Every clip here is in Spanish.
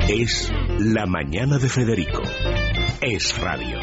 Es La Mañana de Federico. Es radio.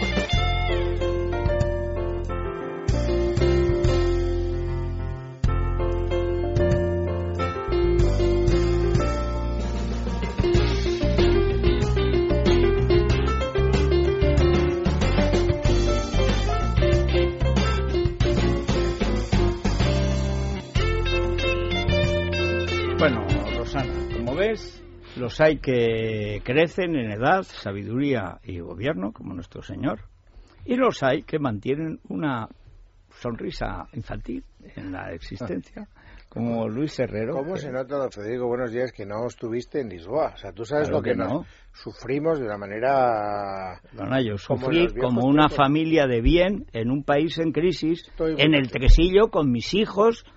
Bueno, Rosana, como ves, los hay que crecen en edad, sabiduría y gobierno, como nuestro Señor, y los hay que mantienen una sonrisa infantil en la existencia, como Luis Herrero. ¿Cómo se nota, don Federico, buenos días, que no estuviste en Lisboa? O sea, tú sabes Claro lo que no. nos sufrimos de una manera... Bueno, yo como sufrí en los viejos como una tiempos. familia de bien en un país en crisis, Estoy en muy el contento. tresillo con mis hijos.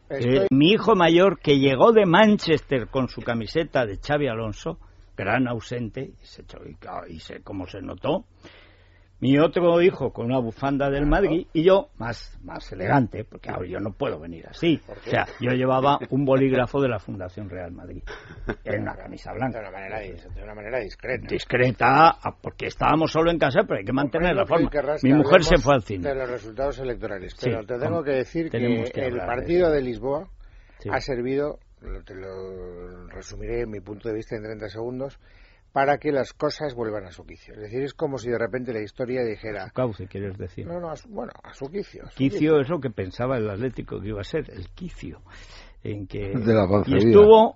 Mi hijo mayor, que llegó de Manchester con su camiseta de Xavi Alonso, gran ausente, y como se notó. Mi otro hijo con una bufanda del Madrid, y yo más elegante, porque ahora yo no puedo venir así. O sea, yo llevaba un bolígrafo de la Fundación Real Madrid en una camisa blanca. De una manera discreta. Discreta, porque estábamos solo en casa, pero hay que mantener la forma. Querrás que Mi mujer se hablemos fue al cine. de los resultados electorales, Sí, pero te tengo que decir tenemos que que el hablar de partido eso. de Lisboa Sí. ha servido, te lo resumiré en mi punto de vista en 30 segundos, para que las cosas vuelvan a su quicio. Es decir, es como si de repente la historia dijera... Su cauce, quieres decir. No, a su quicio. Quicio es lo que pensaba el Atlético que iba a ser, el quicio. En que... De la y pancería. estuvo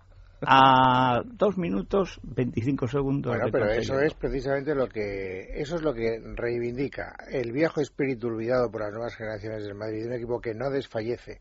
a 2 minutos 25 segundos. Bueno, de pero conseguirlo. eso es precisamente eso es lo que reivindica el viejo espíritu olvidado por las nuevas generaciones del Madrid, de un equipo que no desfallece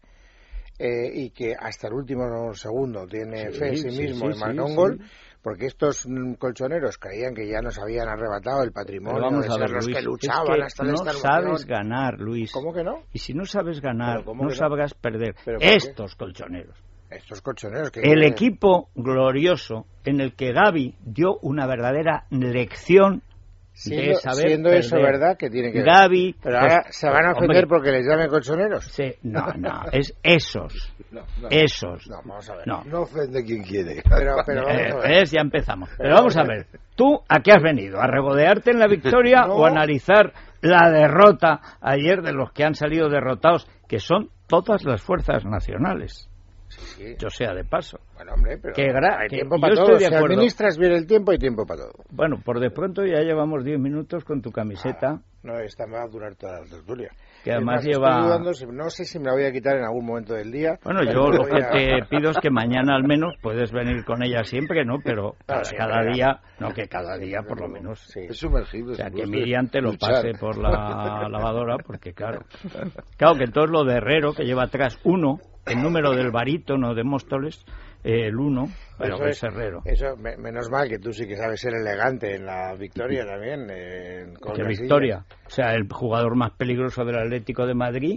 y que hasta el último segundo tiene fe en sí mismo y marca un gol, porque estos colchoneros creían que ya nos habían arrebatado el patrimonio Pero vamos de a ver, ser los Luis, que luchaban es que hasta la no extenuación. sabes ganar, Luis. ¿Cómo que no? Y si no sabes ganar, ¿Pero cómo no que no? sabrás perder. ¿Pero por qué? Estos colchoneros. Estos colchoneros que... El equipo glorioso en el que Gavi dio una verdadera lección de saber siendo perder. eso verdad, que tiene que ver. Gavi, Pero ahora se van a ofender hombre, porque les llamen colchoneros. sí, no, es esos. Esos. No, vamos a ver. No. No ofende quien quiere. Pero vamos a ver. ¿Ves? Ya empezamos. Pero vamos a ver, ¿tú a qué has venido? ¿A regodearte en la victoria No. o a analizar la derrota ayer de los que han salido derrotados, que son todas las fuerzas nacionales? Sí. Yo sea de paso. Bueno, hombre, pero hay que tiempo yo para estoy todo. de Si acuerdo. administras bien el tiempo, hay tiempo para todo. Bueno, por de pronto ya llevamos 10 minutos con tu camiseta, No, esta me va a durar toda la tertulia. que Es además más, lleva... estoy dudando no sé si me la voy a quitar en algún momento del día. Bueno, pero yo lo voy que a- te pido es que mañana al menos puedes venir con ella siempre, ¿no? Pero Claro, cada siempre. día, no, que cada día por lo menos. Sí. Es sumergible. O sea, se que puede Miriam te lo luchar. pase por la lavadora, porque claro que entonces lo de Herrero, que lleva atrás 1, el número del barítono de Móstoles, el 1, pero Eso que es Herrero. Menos mal que tú sí que sabes ser elegante en la victoria también. Con Que Casillas. victoria. O sea, el jugador más peligroso del Atlético de Madrid,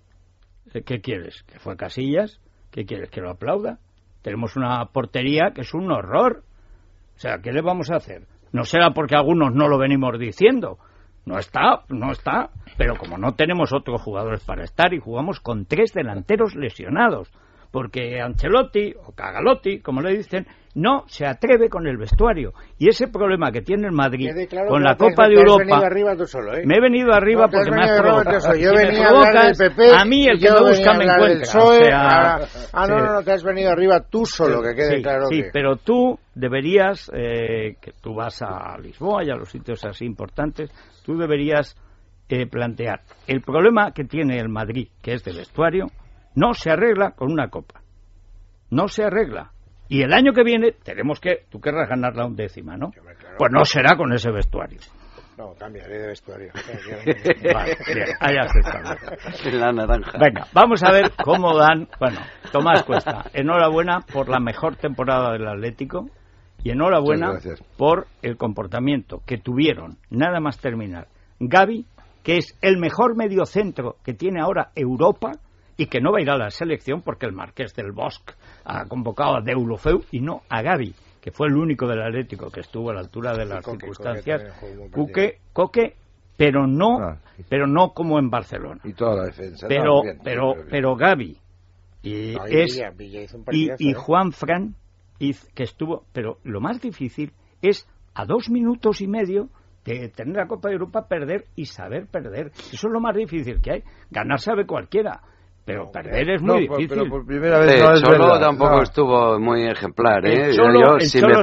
¿qué quieres? ¿Que fue Casillas? ¿Qué quieres? ¿Que lo aplauda? Tenemos una portería que es un horror. O sea, ¿qué le vamos a hacer? No será porque algunos no lo venimos diciendo. No está. Pero como no tenemos otros jugadores para estar y jugamos con 3 delanteros lesionados, porque Ancelotti, o Cagalotti, como le dicen, no se atreve con el vestuario. Y ese problema que tiene el Madrid Quede claro con que la no te has- Copa de te has Europa... venido arriba tú solo, ¿eh? Me he venido arriba No, te has porque me has venido arriba provocado. tú solo. Yo Si me venía a hablar provocas, del PP. a mí el y que yo me venía busca a me hablar del encuentra. PSOE, O sea, no, te has venido arriba tú solo, que quede sí, claro sí, que... pero tú deberías, que tú vas a Lisboa y a los sitios así importantes, tú deberías plantear el problema que tiene el Madrid, que es de vestuario, no se arregla con una copa. No se arregla. Y el año que viene tenemos que... Tú querrás ganar la 11ª, ¿no? Claro. Pues no será con ese vestuario. No, cambiaré de vestuario. Vale, bien, allá se está. La naranja. Venga, vamos a ver cómo dan... Bueno, Tomás Cuesta, enhorabuena por la mejor temporada del Atlético y enhorabuena Muchas gracias. por el comportamiento que tuvieron, nada más terminar, Gavi, que es el mejor mediocentro que tiene ahora Europa y que no va a ir a la selección porque el Marqués del Bosque ha convocado a Deulofeu y no a Gavi, que fue el único del Atlético que estuvo a la altura de las circunstancias. Coque, pero no como en Barcelona. Y toda la defensa. Pero, No, bien, pero Gavi y No, es Villa hizo un y partidazo, Juan Fran que estuvo, pero lo más difícil es a 2 minutos y medio de tener la Copa de Europa, perder y saber perder. Eso es lo más difícil que hay. Ganar sabe cualquiera, pero perder es muy difícil. Pero por primera vez no es Cholo verdad. tampoco estuvo muy ejemplar, ¿eh? El Cholo si me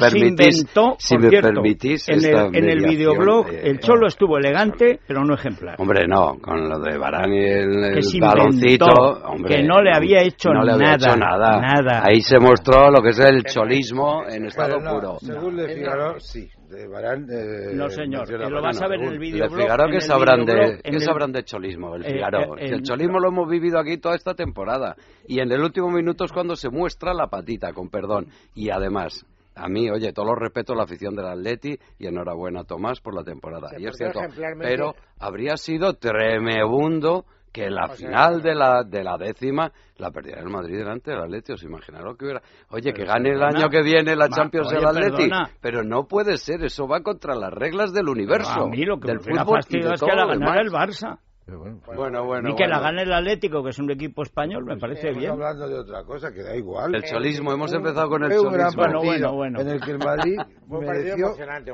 permitís, en el videoblog, el Cholo estuvo elegante, pero no ejemplar. Hombre, no, con lo de Varane y el que baloncito, hombre, que no le había hecho no le había hecho nada. Ahí se mostró lo que es el cholismo en estado puro. Según Le Figaro, sí. De Varane, no, señor, que lo vas a ver en el videoblog. Le Figaro, ¿qué sabrán de cholismo? El Figaro. El cholismo lo hemos vivido aquí toda esta temporada. Y en el último minuto es cuando se muestra la patita, con perdón. Y además, a mí, oye, todos los respetos a la afición del Atleti y enhorabuena, Tomás, por la temporada. Y es cierto, pero habría sido tremebundo que la final de la décima la perdiera el Madrid delante del Atleti. ¿Os imagináis lo que hubiera? Oye, que gane el año que viene la Champions del Atleti, pero no puede ser, eso va contra las reglas del universo, a mí lo que del me fútbol y fastidio de es todo que la lo ganara demás. el Barça. Bueno, y que la gane el Atlético, que es un equipo español, me parece bien. Estamos hablando de otra cosa, que da igual. El cholismo, hemos empezado con el un gran cholismo. partido en el que el Madrid mereció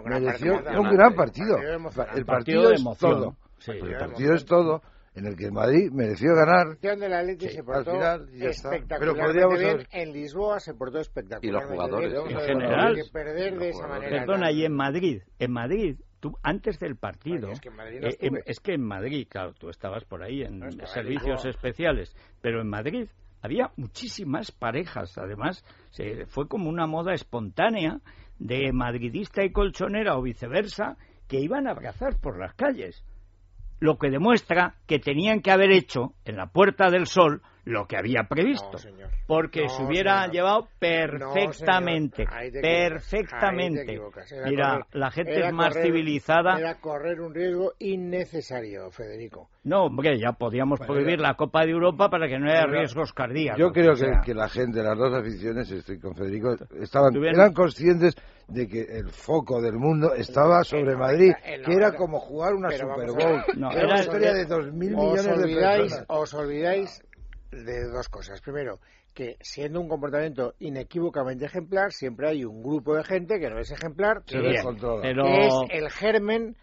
un gran partido. El partido es todo. El partido es todo. En el que el Madrid mereció ganar. El Atleti se portó al final ya está. Pero espectacularmente bien. En Lisboa se portó espectacularmente y los jugadores bien. En general. Que perder de esa manera. Perdona, y en Madrid, tú antes del partido, es que en Madrid, claro, tú estabas por ahí en servicios especiales, pero en Madrid había muchísimas parejas. Además, fue como una moda espontánea de madridista y colchonera o viceversa que iban a abrazar por las calles. Lo que demuestra que tenían que haber hecho en la Puerta del Sol lo que había previsto, porque se hubiera llevado perfectamente, perfectamente. Mira, la gente es más civilizada. Era correr un riesgo innecesario, Federico. No, hombre, ya podíamos prohibir la Copa de Europa para que no haya riesgos cardíacos. Yo creo que la gente, las dos aficiones, estoy con Federico, eran conscientes de que el foco del mundo estaba sobre Madrid, que era como jugar una Super Bowl. Era una historia de 2.000 millones de personas. Os olvidáis de dos cosas. Primero, que siendo un comportamiento inequívocamente ejemplar, siempre hay un grupo de gente que no es ejemplar, que es el germen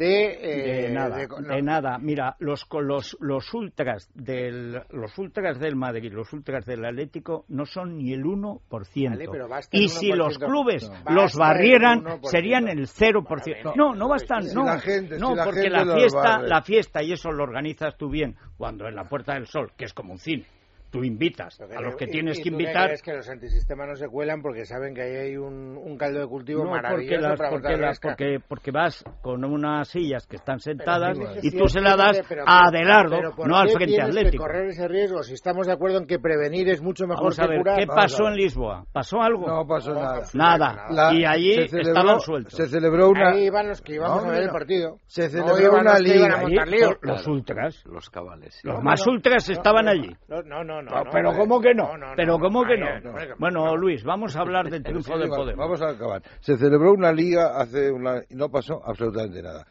de nada. Mira, los ultras del Madrid, los ultras del Atlético no son ni el 1%. Vale, y si los clubes los barrieran, serían el 0%. No bastan, porque la fiesta, y eso lo organizas tú bien, cuando en la Puerta del Sol, que es como un cine, tú invitas a los que tienes que invitar. Es que los antisistemas no se cuelan porque saben que ahí hay un caldo de cultivo maravilloso porque vas con unas sillas que están sentadas y tú se la das a Adelardo, no al Frente Atlético. Que correr ese riesgo si estamos de acuerdo en que prevenir es mucho mejor que curar. ¿Qué pasó en Lisboa? ¿Pasó algo? No pasó nada. Nada. Y allí estaban sueltos. Se celebró una. Ahí iban los que íbamos a ver el partido. Se celebró una liga. Los ultras, los cabales. Los más ultras estaban allí. No. Pero ¿cómo que no? Bueno, Luis, vamos a hablar del triunfo del Podemos. Vamos a acabar. Se celebró una liga y no pasó absolutamente nada.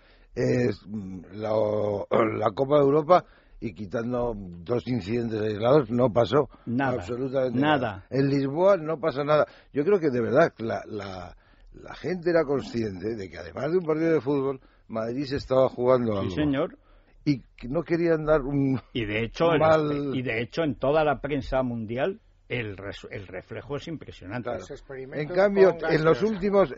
La Copa de Europa, y quitando 2 incidentes aislados, no pasó absolutamente nada. En Lisboa no pasa nada. Yo creo que de verdad la gente era consciente de que además de un partido de fútbol, Madrid se estaba jugando algo. Sí, señor. Y no querían dar un y de hecho en toda la prensa mundial el reflejo es impresionante. Claro. En cambio, en las últimas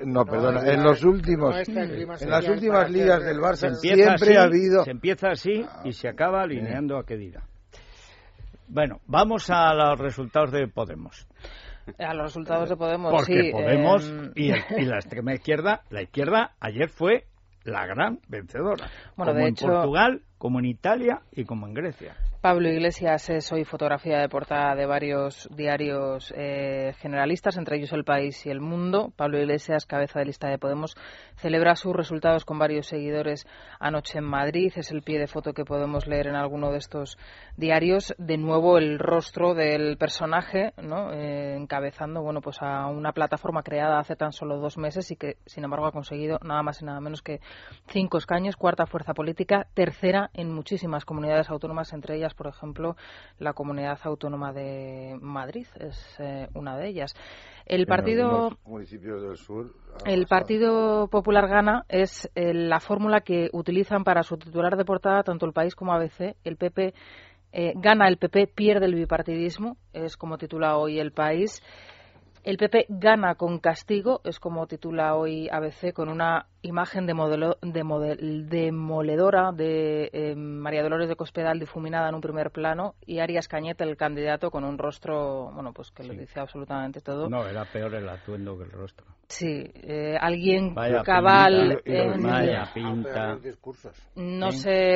ligas del Barça siempre ha habido. Se empieza así y se acaba alineando a Kedira. Bueno, vamos a los resultados de Podemos. A los resultados de Podemos, porque Podemos y la extrema izquierda, la izquierda ayer fue la gran vencedora, bueno, como de en hecho, Portugal, como en Italia y como en Grecia. Pablo Iglesias es hoy fotografía de portada de varios diarios generalistas, entre ellos El País y El Mundo. Pablo Iglesias, cabeza de lista de Podemos, celebra sus resultados con varios seguidores anoche en Madrid. Es el pie de foto que podemos leer en alguno de estos diarios. De nuevo el rostro del personaje, ¿no? Encabezando pues a una plataforma creada hace tan solo 2 meses y que, sin embargo, ha conseguido nada más y nada menos que 5 escaños, 4ª fuerza política, 3ª en muchísimas comunidades autónomas, entre ellas ellas, por ejemplo, la Comunidad Autónoma de Madrid es una de ellas. El Partido Popular gana es la fórmula que utilizan para su titular de portada tanto El País como ABC. El PP gana, el PP pierde el bipartidismo, es como titula hoy El País. El PP gana con castigo, es como titula hoy ABC, con una imagen demoledora de María Dolores de Cospedal difuminada en un primer plano y Arias Cañete, el candidato, con un rostro, bueno, pues que lo dice absolutamente todo. No, era peor el atuendo que el rostro. Sí, alguien cabal vaya pinta. No se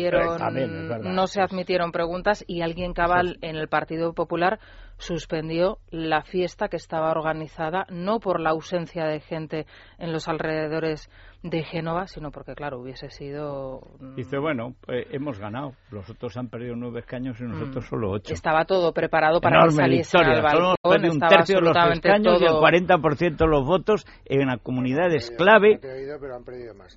admitieron preguntas y alguien cabal en el Partido Popular suspendió la fiesta que estaba organizada no por la ausencia de gente en los alrededores de Génova, sino porque, claro, hubiese sido... Dice, bueno, hemos ganado. Los otros han perdido 9 escaños y nosotros solo 8. Estaba todo preparado para que saliesen al balcón. Solo perdido un tercio de los escaños y el 40% de los votos en las comunidades clave. Pero han perdido más.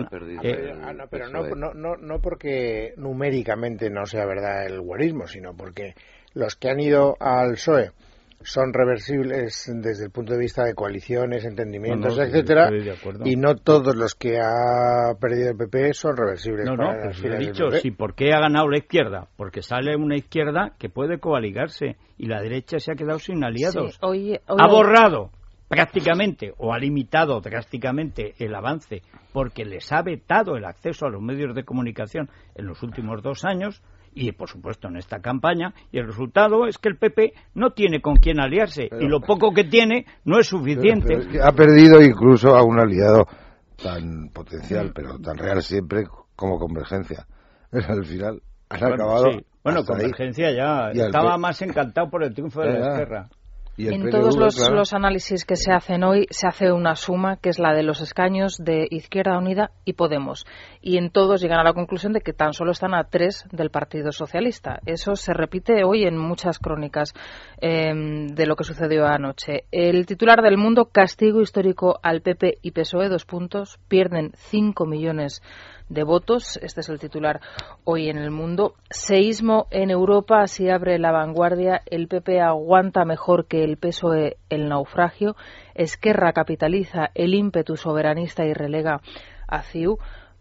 Perdón. No porque numéricamente no sea verdad el guarismo, sino porque los que han ido al PSOE son reversibles desde el punto de vista de coaliciones, entendimientos, etcétera, y no todos los que ha perdido el PP son reversibles. Pues he dicho, sí, ¿por qué ha ganado la izquierda? Porque sale una izquierda que puede coaligarse y la derecha se ha quedado sin aliados. Sí, ha borrado prácticamente o ha limitado drásticamente el avance porque les ha vetado el acceso a los medios de comunicación en los últimos 2 años. Y, por supuesto, en esta campaña, y el resultado es que el PP no tiene con quién aliarse, y lo poco que tiene no es suficiente. Pero es que ha perdido incluso a un aliado tan potencial, pero tan real siempre como Convergencia. Al final han acabado... Sí. Bueno, Convergencia ahí. Ya estaba más encantado por el triunfo de la Esquerra. En PNV, todos los análisis que se hacen hoy se hace una suma que es la de los escaños de Izquierda Unida y Podemos, y en todos llegan a la conclusión de que tan solo están a 3 del Partido Socialista. Eso se repite hoy en muchas crónicas de lo que sucedió anoche. El titular del Mundo: castigo histórico al PP y PSOE, 2 puntos, pierden 5 millones de votos. Este es el titular hoy en El Mundo. Seísmo en Europa, así abre La Vanguardia. El PP aguanta mejor que el PSOE el naufragio. Esquerra capitaliza el ímpetu soberanista y relega a CiU.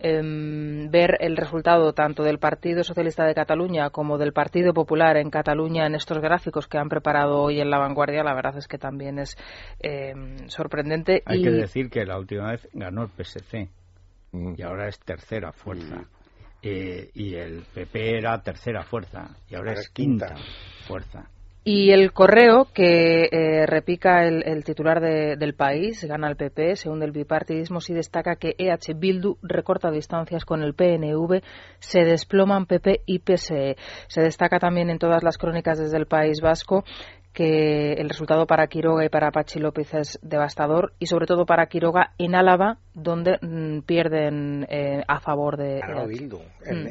Ver el resultado tanto del Partido Socialista de Cataluña como del Partido Popular en Cataluña en estos gráficos que han preparado hoy en La Vanguardia, la verdad es que también es sorprendente. Hay que decir que la última vez ganó el PSC. Y ahora es tercera fuerza. Y el PP era tercera fuerza y ahora es quinta fuerza. Y el Correo, que repica el titular del País, gana el PP, se hunde el bipartidismo, sí destaca que EH Bildu recorta distancias con el PNV, se desploman PP y PSE. Se destaca también en todas las crónicas desde el País Vasco que el resultado para Quiroga y para Patxi López es devastador, y sobre todo para Quiroga en Álava, donde pierden a favor de Bildu.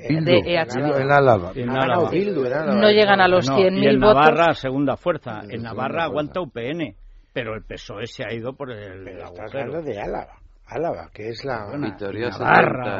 En Álava. No llegan a los 100.000 votos. Y en Navarra, segunda fuerza. En Navarra aguanta UPN, pero el PSOE se ha ido por el agujero. De Álava, que es la Navarra,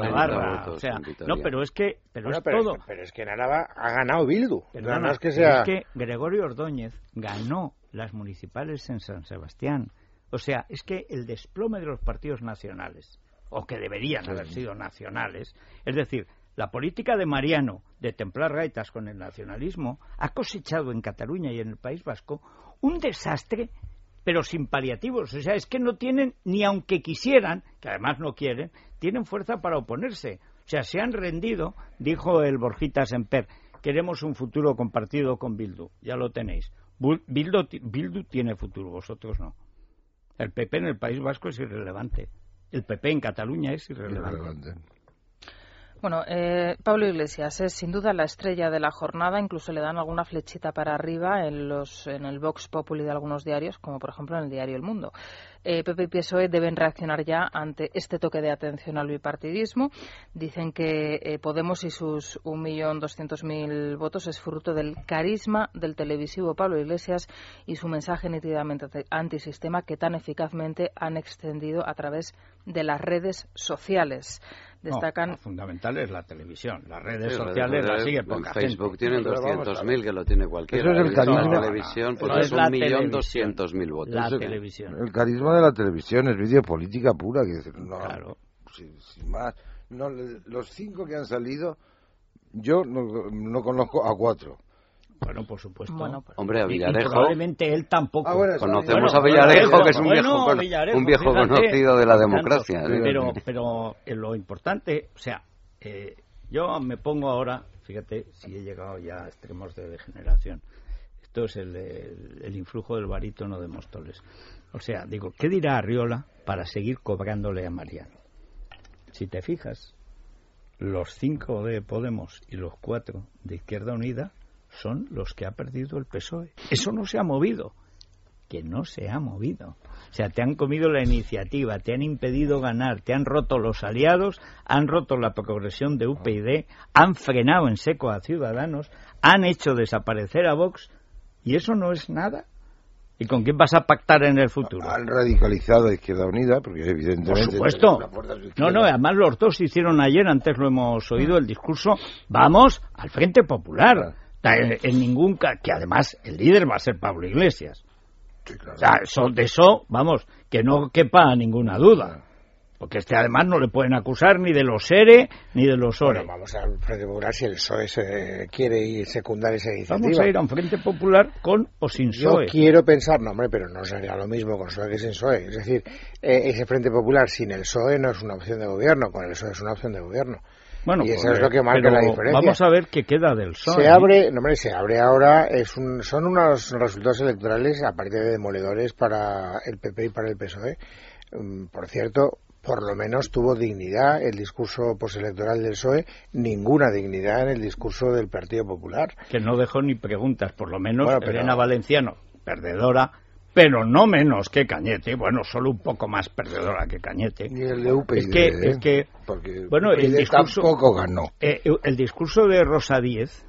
no, pero es que es todo. Pero es que en Álava ha ganado Bildu. Perdona, es que Gregorio Ordóñez ganó las municipales en San Sebastián. O sea, es que el desplome de los partidos nacionales, o que deberían haber sido nacionales, es decir, la política de Mariano de templar gaitas con el nacionalismo ha cosechado en Cataluña y en el País Vasco un desastre, pero sin paliativos. O sea, es que no tienen, ni aunque quisieran, que además no quieren, tienen fuerza para oponerse. O sea, se han rendido, dijo el Borjita Semper, queremos un futuro compartido con Bildu. Ya lo tenéis. Bildu tiene futuro, vosotros no. El PP en el País Vasco es irrelevante. El PP en Cataluña es irrelevante. Bueno, Pablo Iglesias es sin duda la estrella de la jornada, incluso le dan alguna flechita para arriba en el Vox Populi de algunos diarios, como por ejemplo en el diario El Mundo. PP y PSOE deben reaccionar ya ante este toque de atención al bipartidismo. Dicen que Podemos y sus 1.200.000 votos es fruto del carisma del televisivo Pablo Iglesias y su mensaje nítidamente antisistema que tan eficazmente han extendido a través de las redes sociales. Destacan... Lo fundamental es la televisión. Las redes sociales las sigue poca gente. Facebook tienen 200.000, que lo tiene cualquiera. Eso es el carisma. La televisión, pues es 1.200.000 votos. La televisión. El carisma de la televisión es videopolítica pura. Que no, claro. Sin más. No, los 5 que han salido, yo no conozco a 4. Bueno, por supuesto. Hombre, a Villarejo. Probablemente él tampoco. Conocemos a Villarejo, que es un viejo conocido de la democracia. Pero lo importante, o sea, yo me pongo ahora, fíjate, si he llegado ya a extremos de degeneración. Esto es el influjo del barítono de Móstoles. O sea, digo, ¿qué dirá Arriola para seguir cobrándole a Mariano? Si te fijas, los 5 de Podemos y los 4 de Izquierda Unida son los que ha perdido el PSOE. Eso no se ha movido. Que no se ha movido. O sea, te han comido la iniciativa, te han impedido ganar, te han roto los aliados, han roto la progresión de UPyD, han frenado en seco a Ciudadanos, han hecho desaparecer a Vox, y eso no es nada. ¿Y con quién vas a pactar en el futuro? Han radicalizado a Izquierda Unida, porque evidentemente... Por supuesto. No, además los dos hicieron ayer, antes lo hemos oído, el discurso, vamos al Frente Popular. En ningún caso, que además el líder va a ser Pablo Iglesias. Sí, claro. O sea, de eso, vamos, que no quepa ninguna duda. Porque además no le pueden acusar ni de los ERE ni de los ORE. Bueno, vamos al Frente Popular si el PSOE quiere ir secundar esa iniciativa. Vamos a ir a un Frente Popular con o sin PSOE. Yo quiero pensar, no hombre, pero no sería lo mismo con PSOE que sin PSOE. Es decir, ese Frente Popular sin el PSOE no es una opción de gobierno, con el PSOE es una opción de gobierno. Bueno, y eso es lo que marca la diferencia. Vamos a ver qué queda del PSOE. Se abre ahora, son unos resultados electorales, aparte de demoledores para el PP y para el PSOE. Por cierto, por lo menos tuvo dignidad el discurso postelectoral del PSOE, ninguna dignidad en el discurso del Partido Popular. Que no dejó ni preguntas, por lo menos Elena Valenciano, perdedora, pero no menos que Cañete, bueno, solo un poco más perdedora que Cañete. Y el de UPyD, es que bueno, el discurso tampoco ganó. El discurso de Rosa Díez,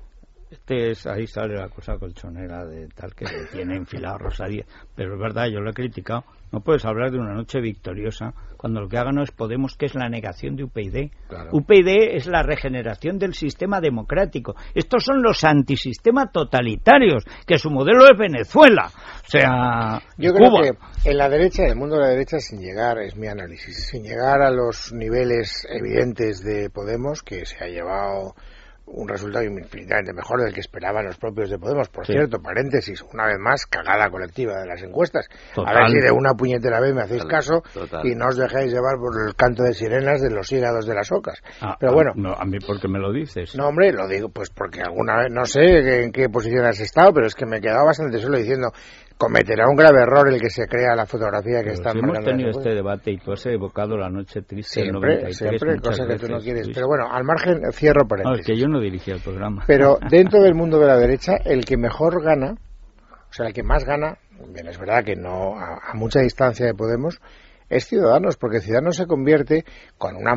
ahí sale la cosa colchonera de tal que le tiene enfilado Rosa Díez, pero es verdad, yo lo he criticado. No puedes hablar de una noche victoriosa cuando lo que ha ganado es Podemos, que es la negación de UPyD. Claro. UPyD es la regeneración del sistema democrático. Estos son los antisistema totalitarios, que su modelo es Venezuela. O sea, yo Cuba. Creo que en la derecha, en el mundo de la derecha, sin llegar, es mi análisis, sin llegar a los niveles evidentes de Podemos, que se ha llevado un resultado infinitamente mejor del que esperaban los propios de Podemos. Por cierto, paréntesis, una vez más, cagada colectiva de las encuestas. Total. A ver si de una puñetera vez me hacéis caso y no os dejáis llevar por el canto de sirenas de los hígados de las ocas. Pero bueno. No, a mí, ¿por qué me lo dices? No, hombre, lo digo pues porque alguna vez, no sé en qué posición has estado, pero es que me he quedado bastante solo diciendo, cometerá un grave error el que se crea la fotografía que está marcando. Hemos tenido este debate y tú has evocado la noche triste del 93. Siempre, cosa que tú no quieres. Pero bueno, al margen, cierro paréntesis. No, es que yo no dirigía el programa. Pero dentro del mundo de la derecha, el que mejor gana, o sea, el que más gana, bien, es verdad que no a mucha distancia de Podemos, es Ciudadanos, porque Ciudadanos se convierte, con una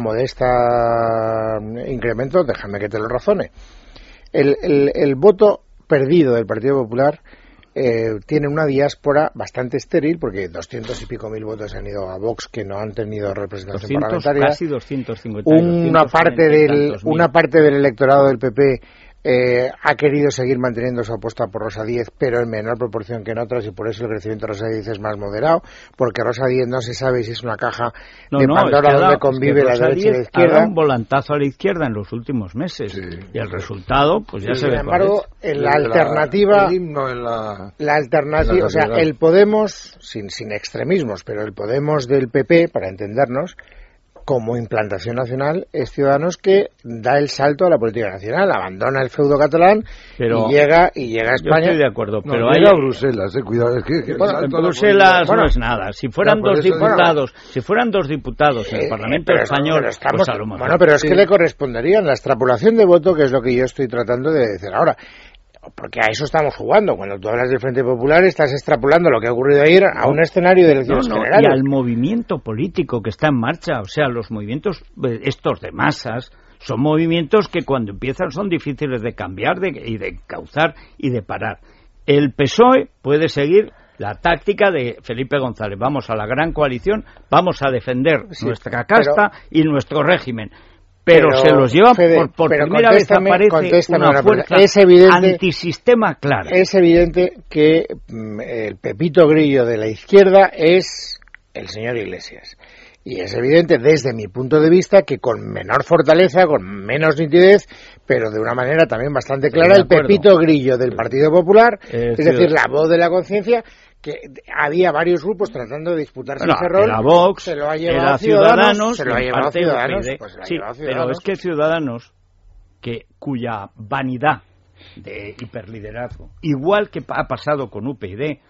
modesta incremento, déjame que te lo razone, el voto perdido del Partido Popular tiene una diáspora bastante estéril, porque 200 y pico mil votos han ido a Vox que no han tenido representación parlamentaria. Casi 250. Una parte del electorado del PP ha querido seguir manteniendo su apuesta por Rosa Díez, pero en menor proporción que en otras, y por eso el crecimiento de Rosa Díez es más moderado, porque Rosa Díez no se sabe si es una caja de Pandora donde convive la derecha y la izquierda. Ha dado un volantazo a la izquierda en los últimos meses, y el resultado pues ya se ve. Sin embargo, en la alternativa, la alternativa, o sea, el Podemos, sin extremismos, pero el Podemos del PP, para entendernos, como implantación nacional, es Ciudadanos que da el salto a la política nacional, abandona el feudo catalán y llega a España. Yo estoy de acuerdo, pero llega a Bruselas, cuidado. En Bruselas no es nada. Si fueran dos diputados en el Parlamento español, pues a lo mejor. Bueno, pero es que le corresponderían la extrapolación de voto, que es lo que yo estoy tratando de decir ahora. Porque a eso estamos jugando. Cuando tú hablas del Frente Popular, estás extrapolando lo que ha ocurrido ayer a un escenario de elecciones generales. Y al movimiento político que está en marcha. O sea, los movimientos estos de masas son movimientos que cuando empiezan son difíciles de cambiar y de encauzar y de parar. El PSOE puede seguir la táctica de Felipe González. Vamos a la gran coalición, vamos a defender nuestra casta y nuestro régimen. pero se los lleva por primera vez aparece una fuerza antisistema clara. Es evidente que el Pepito Grillo de la izquierda es el señor Iglesias. Y es evidente, desde mi punto de vista, que con menor fortaleza, con menos nitidez, pero de una manera también bastante clara, el Pepito Grillo del Partido Popular, es decir, la voz de la conciencia, que había varios grupos tratando de disputarse ese rol. La Vox, se lo ha llevado Ciudadanos, se lo ha llevado Ciudadanos. Pero es que Ciudadanos, cuya vanidad de hiperliderazgo, igual que ha pasado con UPyD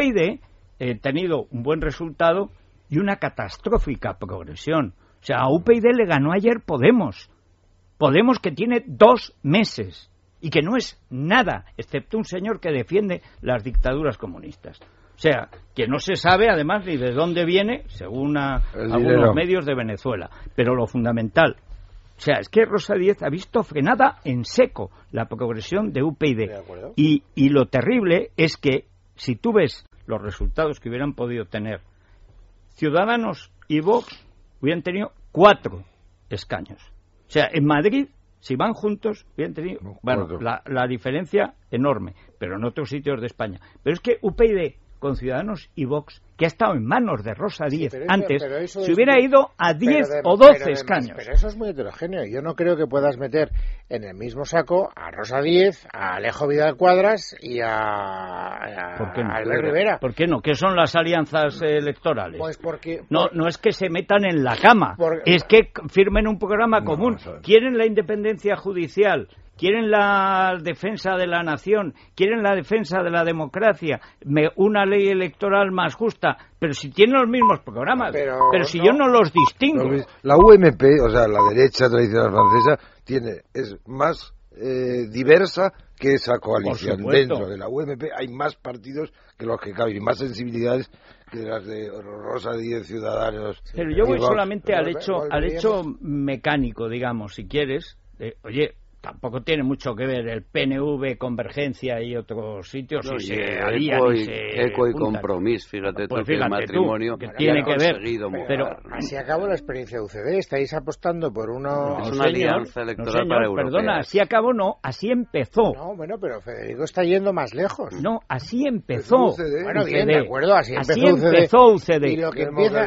ha tenido un buen resultado y una catastrófica progresión. O sea, a UPyD le ganó ayer Podemos que tiene 2 meses y que no es nada, excepto un señor que defiende las dictaduras comunistas. O sea, que no se sabe además ni de dónde viene, según algunos medios de Venezuela. Pero lo fundamental, o sea, es que Rosa Díez ha visto frenada en seco la progresión de UPyD. Y lo terrible es que si tú ves los resultados que hubieran podido tener Ciudadanos y Vox, hubieran tenido 4 escaños. O sea, en Madrid, si van juntos, hubieran tenido la diferencia enorme, pero en otros sitios de España. Pero es que UPyD con Ciudadanos y Vox, que ha estado en manos de Rosa Díez antes, se hubiera ido a 10 o 12 escaños. Pero eso es muy heterogéneo. Yo no creo que puedas meter en el mismo saco a Rosa Díez, a Alejo Vidal Cuadras y a Albert Rivera. ¿Por qué no? ¿Qué son las alianzas electorales? Pues porque... No es que se metan en la cama, es que firmen un programa común. Quieren la independencia judicial, quieren la defensa de la nación, quieren la defensa de la democracia, una ley electoral más justa, pero si tienen los mismos programas, pero si yo no los distingo. La UMP, o sea, la derecha tradicional francesa, es más diversa que esa coalición. Dentro de la UMP hay más partidos que los que caben y más sensibilidades que las de Rosa Díez, Ciudadanos. Pero yo voy solamente al hecho mecánico, digamos, si quieres. Oye, tampoco tiene mucho que ver el PNV, Convergencia y otros sitios. No, sí, Eco y Compromís, fíjate tú, que el matrimonio que tiene que ver. Pero así acabó la experiencia de UCD. Estáis apostando por es una alianza electoral para europeas. Perdona, así acabó, no, así empezó. No, bueno, pero Federico está yendo más lejos. No, así empezó. Bueno, bien, de acuerdo, así empezó UCD. Y lo que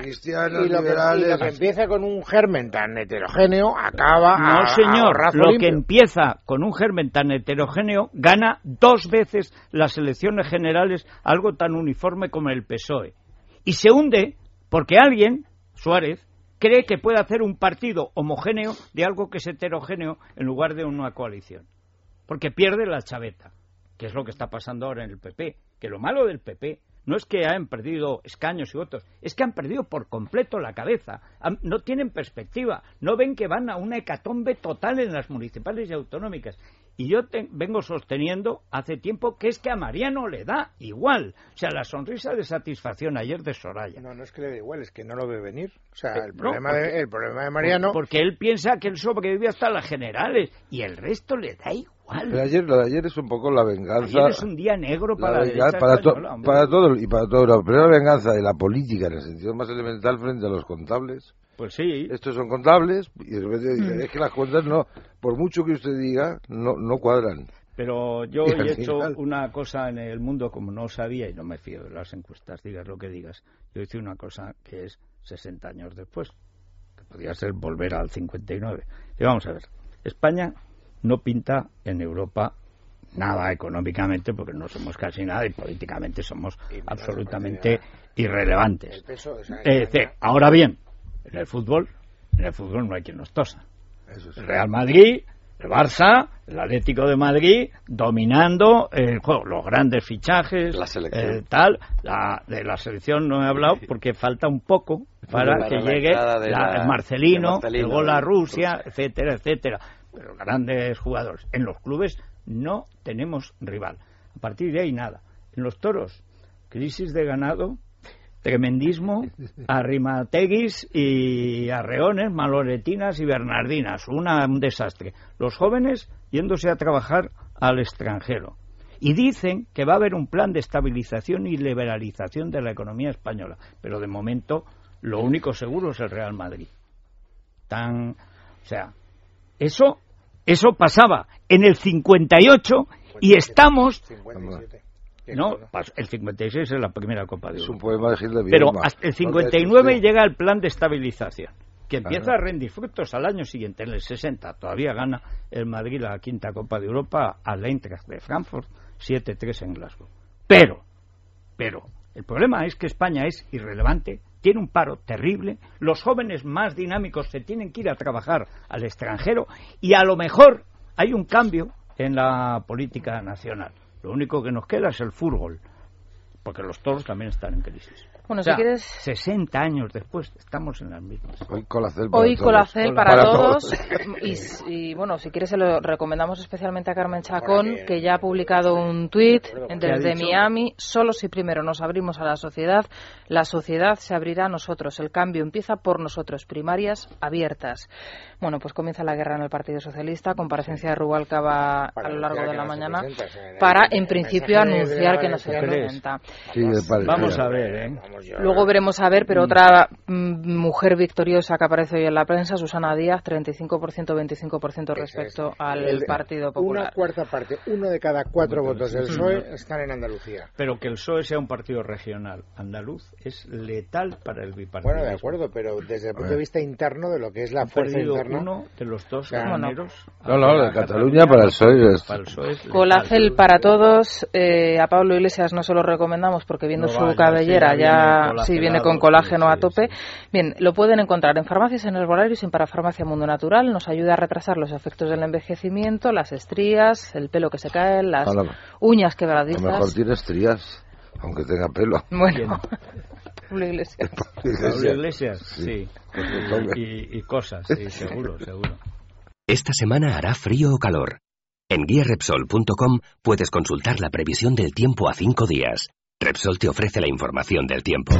empieza con un germen tan heterogéneo acaba No, señor, lo que empieza con un germen tan heterogéneo gana 2 veces las elecciones generales, algo tan uniforme como el PSOE, y se hunde porque alguien, Suárez, cree que puede hacer un partido homogéneo de algo que es heterogéneo en lugar de una coalición, porque pierde la chaveta, que es lo que está pasando ahora en el PP. Que lo malo del PP no es que hayan perdido escaños y votos, es que han perdido por completo la cabeza. No tienen perspectiva, no ven que van a una hecatombe total en las municipales y autonómicas. Y yo vengo sosteniendo hace tiempo que es que a Mariano le da igual. O sea, la sonrisa de satisfacción ayer de Soraya. No es que le dé igual, es que no lo ve venir. O sea, el problema de Mariano... Porque él piensa que él sobrevive hasta las generales y el resto le da igual. Pero lo de ayer es un poco la venganza... Ayer es un día negro para la derecha española, para todo y para toda Europa. Pero la venganza de la política en el sentido más elemental frente a los contables. Pues sí. Estos son contables y de repente dicen, es que las cuentas no, por mucho que usted diga, no cuadran. Pero yo he hecho una cosa en el mundo como no sabía, y no me fío de las encuestas, digas lo que digas. Yo hice una cosa que es 60 años después, que podría ser volver al 59. Y vamos a ver, España no pinta en Europa nada económicamente, porque no somos casi nada, y políticamente somos absolutamente irrelevantes. Ahora bien, en el fútbol no hay quien nos tosa. El Real Madrid, el Barça, el Atlético de Madrid, dominando el juego, los grandes fichajes, la selección. De la selección no he hablado porque falta un poco para que llegue el Marcelino, el gol a Rusia, etcétera, etcétera. Pero grandes jugadores. En los clubes no tenemos rival. A partir de ahí nada. En los toros, crisis de ganado, tremendismo, arrimateguis y arreones, maloretinas y bernardinas, un desastre. Los jóvenes yéndose a trabajar al extranjero. Y dicen que va a haber un plan de estabilización y liberalización de la economía española, pero de momento lo único seguro es el Real Madrid. Eso pasaba en el 58 y estamos... 57. No, el 56 es la primera Copa de Europa. Es un poema de Gil de Vierma. Pero hasta el 59 llega el plan de estabilización, que empieza a rendir frutos al año siguiente. En el 60 todavía gana el Madrid la quinta Copa de Europa al Eintracht de Frankfurt, 7-3 en Glasgow. Pero, el problema es que España es irrelevante, tiene un paro terrible, los jóvenes más dinámicos se tienen que ir a trabajar al extranjero y a lo mejor hay un cambio en la política nacional. Lo único que nos queda es el fútbol, porque los toros también están en crisis. Bueno, o sea, si quieres... 60 años después estamos en las mismas. Hoy Colacel para todos. Y bueno, si quieres se lo recomendamos especialmente a Carmen Chacón, que ya ha publicado un tuit desde Miami. Solo si primero nos abrimos a la sociedad se abrirá a nosotros. El cambio empieza por nosotros. Primarias abiertas. Bueno, pues comienza la guerra en el Partido Socialista. Comparecencia de Rubalcaba a lo largo de la mañana para, en principio, anunciar que no se presenta. Vamos a ver, Luego veremos pero otra mujer victoriosa que aparece hoy en la prensa, Susana Díaz, 35%, 25% respecto al Partido Popular. Una cuarta parte, 1 de cada 4 votos del PSOE están en Andalucía. Pero que el PSOE sea un partido regional andaluz es letal para el bipartidismo. Bueno, de acuerdo, pero desde el punto de vista interno de lo que es la fuerza interna... uno de los dos ganaderos... No, de Cataluña para el PSOE. Colacel para todos. A Pablo Iglesias no se lo recomendamos porque viendo su cabellera ya sí viene con colágeno a tope. Bien, lo pueden encontrar en farmacias, en herbolarios y en Parafarmacia Mundo Natural. Nos ayuda a retrasar los efectos del envejecimiento, las estrías, el pelo que se cae, las uñas quebradizas. A lo mejor tiene estrías, aunque tenga pelo. Bueno, Pablo Iglesias. Pablo Iglesias, sí. Y cosas, sí, seguro. Esta semana hará frío o calor. En guiarepsol.com puedes consultar la previsión del tiempo a 5 días. Repsol te ofrece la información del tiempo.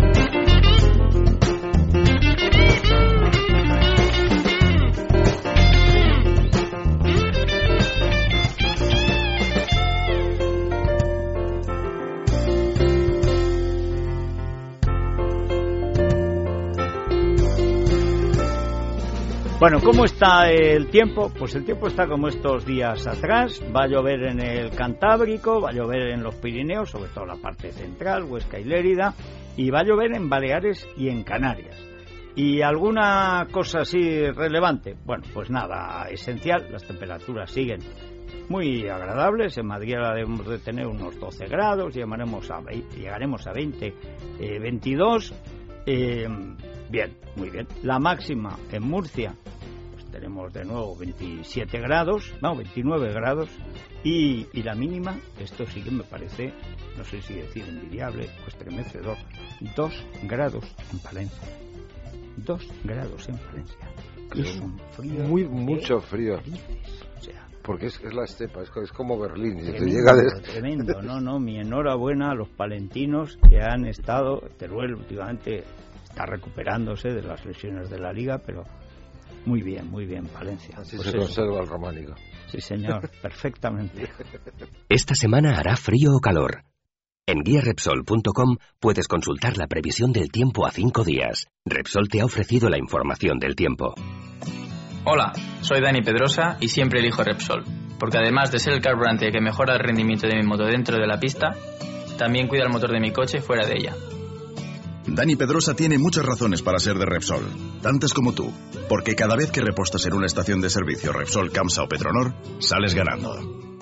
Bueno, ¿cómo está el tiempo? Pues el tiempo está como estos días atrás. Va a llover en el Cantábrico, va a llover en los Pirineos, sobre todo la parte central, Huesca y Lérida, y va a llover en Baleares y en Canarias. ¿Y alguna cosa así relevante? Bueno, pues nada esencial. Las temperaturas siguen muy agradables. En Madrid ahora debemos de tener unos 12 grados, llegaremos a 20, 22. Bien, muy bien. La máxima en Murcia, pues tenemos de nuevo 27 grados, no, 29 grados, y la mínima, esto sí que me parece, no sé si decir envidiable o estremecedor, 2 grados en Palencia. 2 grados en Palencia. Es un frío. Mucho frío. O sea, porque es la estepa, es como Berlín. Tremendo, no, mi enhorabuena a los palentinos que han estado, Teruel últimamente está recuperándose de las lesiones de la Liga, pero muy bien, Palencia. Así pues se conserva el románico. Sí, señor, perfectamente. Esta semana hará frío o calor. En guiarepsol.com puedes consultar la previsión del tiempo a 5 días. Repsol te ha ofrecido la información del tiempo. Hola, soy Dani Pedrosa y siempre elijo Repsol, porque además de ser el carburante que mejora el rendimiento de mi moto dentro de la pista, también cuida el motor de mi coche fuera de ella. Dani Pedrosa tiene muchas razones para ser de Repsol, tantas como tú, porque cada vez que repostas en una estación de servicio Repsol, Camsa o Petronor, sales ganando.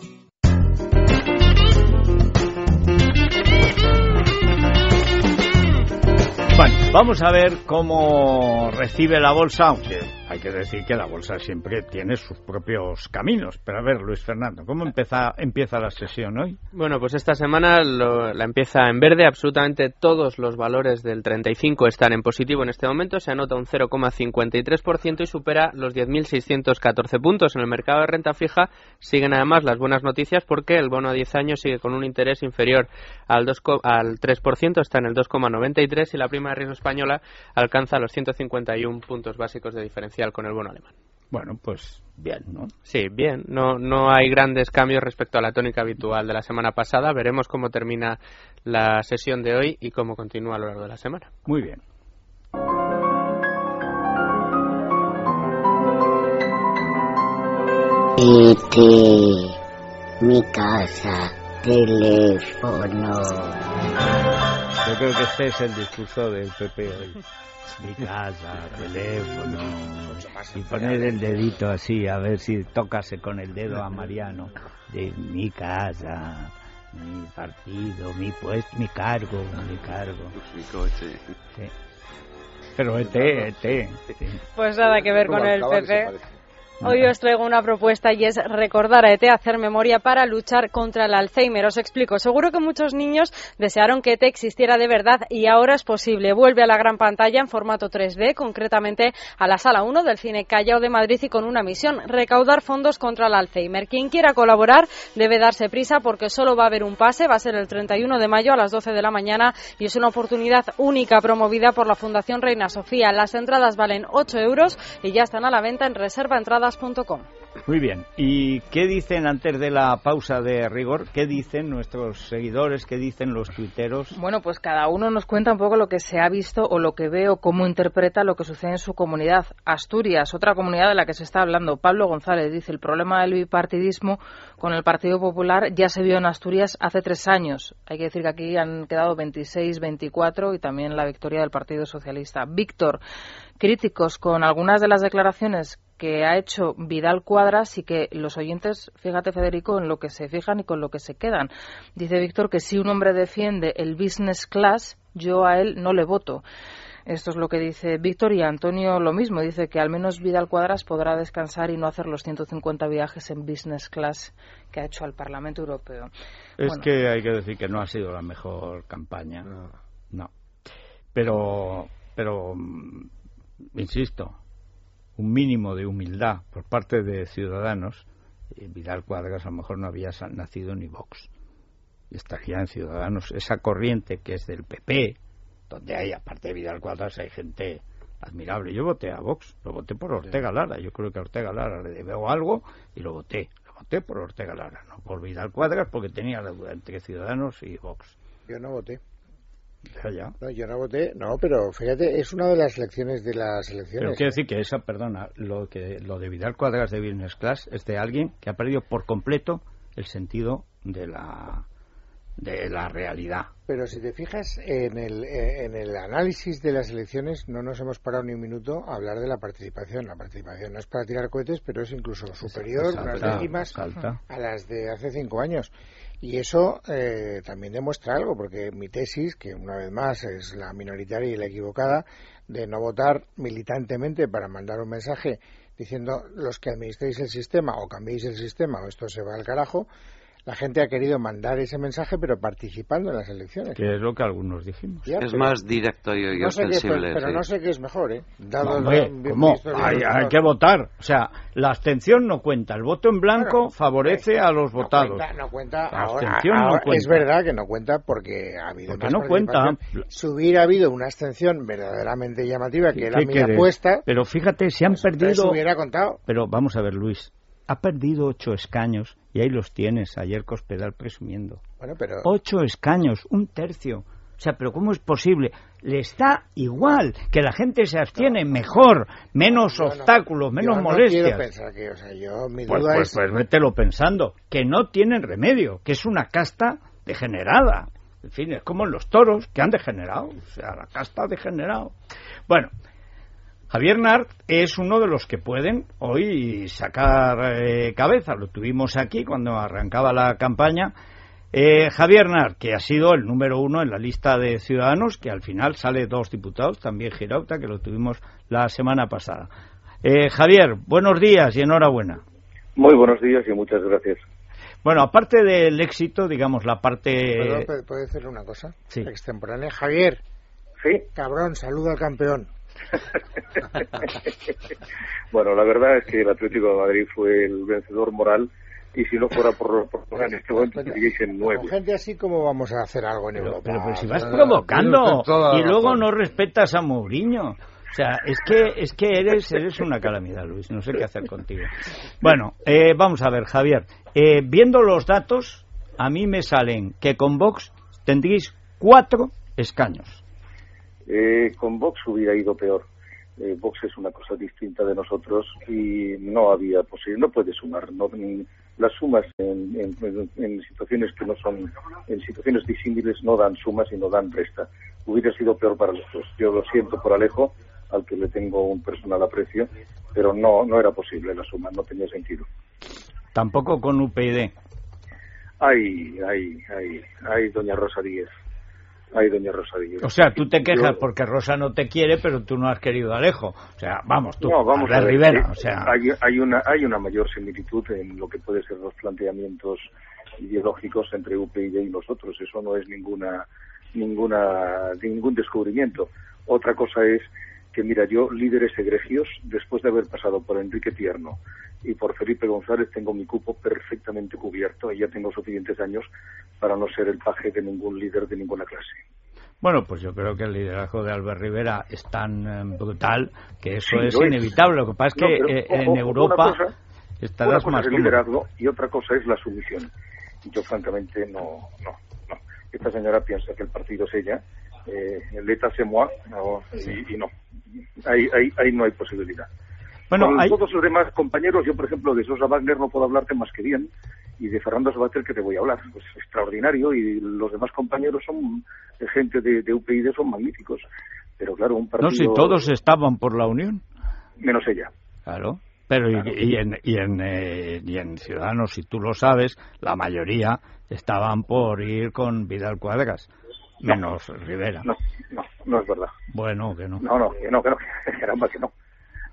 Bueno, vamos a ver cómo recibe la bolsa, aunque hay que decir que la bolsa siempre tiene sus propios caminos. Pero a ver, Luis Fernando, ¿cómo empieza la sesión hoy? Bueno, pues esta semana la empieza en verde. Absolutamente todos los valores del 35 están en positivo en este momento. Se anota un 0,53% y supera los 10.614 puntos. En el mercado de renta fija siguen además las buenas noticias porque el bono a 10 años sigue con un interés inferior al 3%, está en el 2,93 y la prima de riesgo española alcanza los 151 puntos básicos de diferencial con el bono alemán. Bueno, pues bien, ¿no? Sí, bien. No hay grandes cambios respecto a la tónica habitual de la semana pasada. Veremos cómo termina la sesión de hoy y cómo continúa a lo largo de la semana. Muy bien. mi casa, teléfono. Yo creo que este es el discurso del PP hoy. Mi casa, teléfono. Y poner el dedito así, a ver si tocase con el dedo a Mariano. De mi casa, mi partido, mi puesto, mi cargo. Mi coche. Sí. Pero ET. Pues nada que ver con el PP. Hoy os traigo una propuesta y es recordar a ET, hacer memoria para luchar contra el Alzheimer. Os explico. Seguro que muchos niños desearon que ET existiera de verdad y ahora es posible. Vuelve a la gran pantalla en formato 3D, concretamente a la Sala 1 del Cine Callao de Madrid y con una misión: recaudar fondos contra el Alzheimer. Quien quiera colaborar debe darse prisa porque solo va a haber un pase. Va a ser el 31 de mayo a las 12 de la mañana y es una oportunidad única promovida por la Fundación Reina Sofía. Las entradas valen 8 euros y ya están a la venta en reservaentradas.com. Muy bien. ¿Y qué dicen antes de la pausa de rigor? ¿Qué dicen nuestros seguidores? ¿Qué dicen los tuiteros? Bueno, pues cada uno nos cuenta un poco lo que se ha visto o lo que ve o cómo interpreta lo que sucede en su comunidad. Asturias, otra comunidad de la que se está hablando. Pablo González dice: el problema del bipartidismo con el Partido Popular ya se vio en Asturias hace 3 años. Hay que decir que aquí han quedado 26-24 y también la victoria del Partido Socialista. Víctor, críticos con algunas de las declaraciones que ha hecho Vidal Quadras y que los oyentes, fíjate Federico, en lo que se fijan y con lo que se quedan. Dice Víctor que si un hombre defiende el business class, yo a él no le voto. Esto es lo que dice Víctor, y Antonio lo mismo, dice que al menos Vidal Quadras podrá descansar y no hacer los 150 viajes en business class que ha hecho al Parlamento Europeo. Es que hay que decir que no ha sido la mejor campaña. No. Pero insisto, un mínimo de humildad por parte de Ciudadanos. Vidal Quadras a lo mejor no había nacido ni Vox y estaría en Ciudadanos. Esa corriente que es del PP, donde hay, aparte de Vidal Quadras, hay gente admirable. Yo voté a Vox, lo voté por Ortega Lara. Yo creo que a Ortega Lara le debo algo y lo voté por Ortega Lara, no por Vidal Quadras, porque tenía la duda entre Ciudadanos y Vox. Yo no voté. Ya. No, yo no voté, no, pero fíjate, es una de las lecciones de las elecciones. Pero quiero decir que lo de Vidal Quadras de Business Class es de alguien que ha perdido por completo el sentido de la realidad. Pero si te fijas en el análisis de las elecciones, no nos hemos parado ni un minuto a hablar de la participación. La participación no es para tirar cohetes, pero es incluso superior, unas décimas, a las de hace 5 años. Y eso también demuestra algo, porque mi tesis, que una vez más es la minoritaria y la equivocada, de no votar militantemente para mandar un mensaje diciendo los que administréis el sistema o cambiéis el sistema o esto se va al carajo, la gente ha querido mandar ese mensaje, pero participando en las elecciones. Que es lo que algunos dijimos. Ya, es más directo y ostensible. Pero no sé qué es mejor, ¿eh? ¿Cómo? Hay que votar. O sea, la abstención no cuenta. El voto en blanco favorece a los votados. No cuenta. La ahora, abstención no cuenta. Es verdad que no cuenta porque ha habido más no cuenta. Si hubiera habido una abstención verdaderamente llamativa, que era mi apuesta... Pero fíjate, se han perdido... hubiera contado. Pero vamos a ver, Luis. Ha perdido 8 escaños y ahí los tienes, ayer Cospedal presumiendo. Bueno, pero... 8 escaños, 1/3. O sea, pero ¿cómo es posible? Le está igual, que la gente se abstiene mejor, menos obstáculos, menos molestias. Quiero pensar que, mi duda es... Pues vételo pensando, que no tienen remedio, que es una casta degenerada. En fin, es como los toros que han degenerado, o sea, la casta ha degenerado. Bueno... Javier Nart es uno de los que pueden hoy sacar cabeza. Lo tuvimos aquí cuando arrancaba la campaña. Javier Nart, que ha sido el número 1 en la lista de Ciudadanos, que al final sale 2 diputados, también Girauta, que lo tuvimos la semana pasada. Javier, buenos días y enhorabuena. Muy buenos días y muchas gracias. Bueno, aparte del éxito, digamos, la parte... ¿Puedo decirle una cosa? Sí. Extemporánea. Javier. Sí. Cabrón, saluda al campeón. Bueno, la verdad es que el Atlético de Madrid fue el vencedor moral y si no fuera por en este momento seguiréis en 9. Con gente así, ¿cómo vamos a hacer algo en Europa? Pero si vas provocando y luego no respetas a Mourinho. O sea, es que eres una calamidad, Luis. No sé qué hacer contigo. Bueno, vamos a ver, Javier. Viendo los datos, a mí me salen que con Vox tendréis 4 escaños. Con Vox hubiera ido peor. Vox es una cosa distinta de nosotros y no había posibilidad, no puede sumar. Las sumas en situaciones que no son, en situaciones disímiles no dan sumas y no dan resta. Hubiera sido peor para los dos. Yo lo siento por Alejo, al que le tengo un personal aprecio, pero no era posible la suma, no tenía sentido. Tampoco con UPyD. Ay, doña Rosa Díez. O sea, tú te quejas porque Rosa no te quiere, pero tú no has querido a Alejo. O sea, vamos, tú, no, vamos a ver, Rivera. O sea, hay una mayor similitud en lo que puede ser los planteamientos ideológicos entre UPyD y nosotros. Eso no es ningún descubrimiento. Otra cosa es que, mira, yo, líderes egregios, después de haber pasado por Enrique Tierno y por Felipe González, tengo mi cupo perfectamente cubierto y ya tengo suficientes años para no ser el paje de ningún líder de ninguna clase. Bueno, pues yo creo que el liderazgo de Albert Rivera es tan brutal que eso es inevitable. Lo que pasa es que en Europa estarás más el liderazgo y otra cosa es la sumisión. Yo francamente no. Esta señora piensa que el partido es ella, l'État c'est moi, y no. Ahí no hay posibilidad. Bueno, con todos los demás compañeros, yo por ejemplo de Sosa Wagner no puedo hablarte más que bien, y de Fernando Sabater que te voy a hablar, pues extraordinario, y los demás compañeros son gente de UPyD, son magníficos, pero claro, un partido... No, si todos estaban por la Unión. Menos ella. Claro, pero claro. Y en Ciudadanos, si tú lo sabes, la mayoría estaban por ir con Vidal Cuadras, menos Rivera. No es verdad. Bueno, que no. Caramba, que no.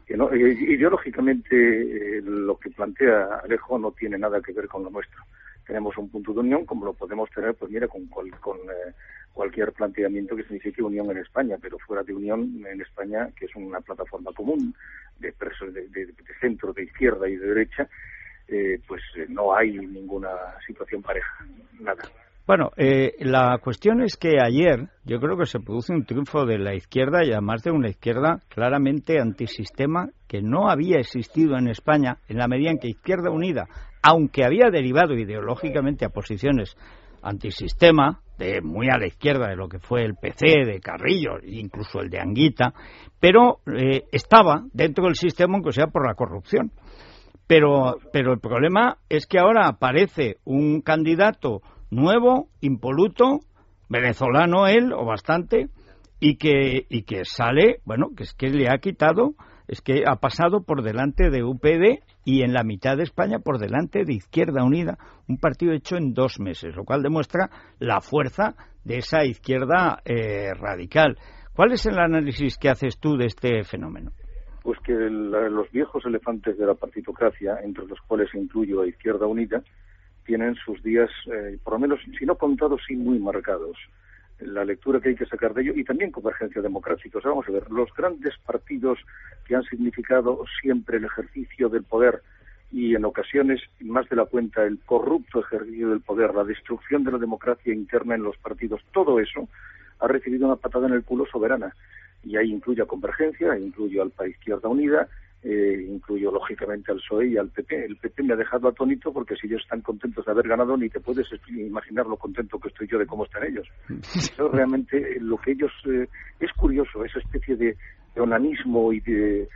Ideológicamente lo que plantea Alejo no tiene nada que ver con lo nuestro. Tenemos un punto de unión como lo podemos tener, pues mira, con cualquier planteamiento que signifique unión en España, pero fuera de unión en España, que es una plataforma común de centro, de izquierda y de derecha, pues no hay ninguna situación pareja, nada. Bueno, la cuestión es que ayer yo creo que se produce un triunfo de la izquierda, y además de una izquierda claramente antisistema que no había existido en España, en la medida en que Izquierda Unida, aunque había derivado ideológicamente a posiciones antisistema, muy a la izquierda de lo que fue el PC, de Carrillo, incluso el de Anguita, pero estaba dentro del sistema, aunque sea por la corrupción. Pero el problema es que ahora aparece un candidato nuevo, impoluto, venezolano él, o bastante, y que sale, bueno, que es que le ha quitado, es que ha pasado por delante de UPyD y en la mitad de España por delante de Izquierda Unida, un partido hecho en 2 meses, lo cual demuestra la fuerza de esa izquierda radical. ¿Cuál es el análisis que haces tú de este fenómeno? Pues que los viejos elefantes de la partitocracia, entre los cuales incluyo a Izquierda Unida, tienen sus días, por lo menos, si no contados, sí muy marcados. La lectura que hay que sacar de ello, y también Convergencia Democrática. O sea, vamos a ver, los grandes partidos que han significado siempre el ejercicio del poder y en ocasiones, más de la cuenta, el corrupto ejercicio del poder, la destrucción de la democracia interna en los partidos, todo eso ha recibido una patada en el culo soberana. Y ahí incluyo a Convergencia, incluyo al Izquierda Unida, incluyo lógicamente al PSOE y al PP. El PP me ha dejado atónito porque si ellos están contentos de haber ganado, ni te puedes imaginar lo contento que estoy yo de cómo están ellos. Eso realmente lo que ellos... es curioso, esa especie de onanismo y de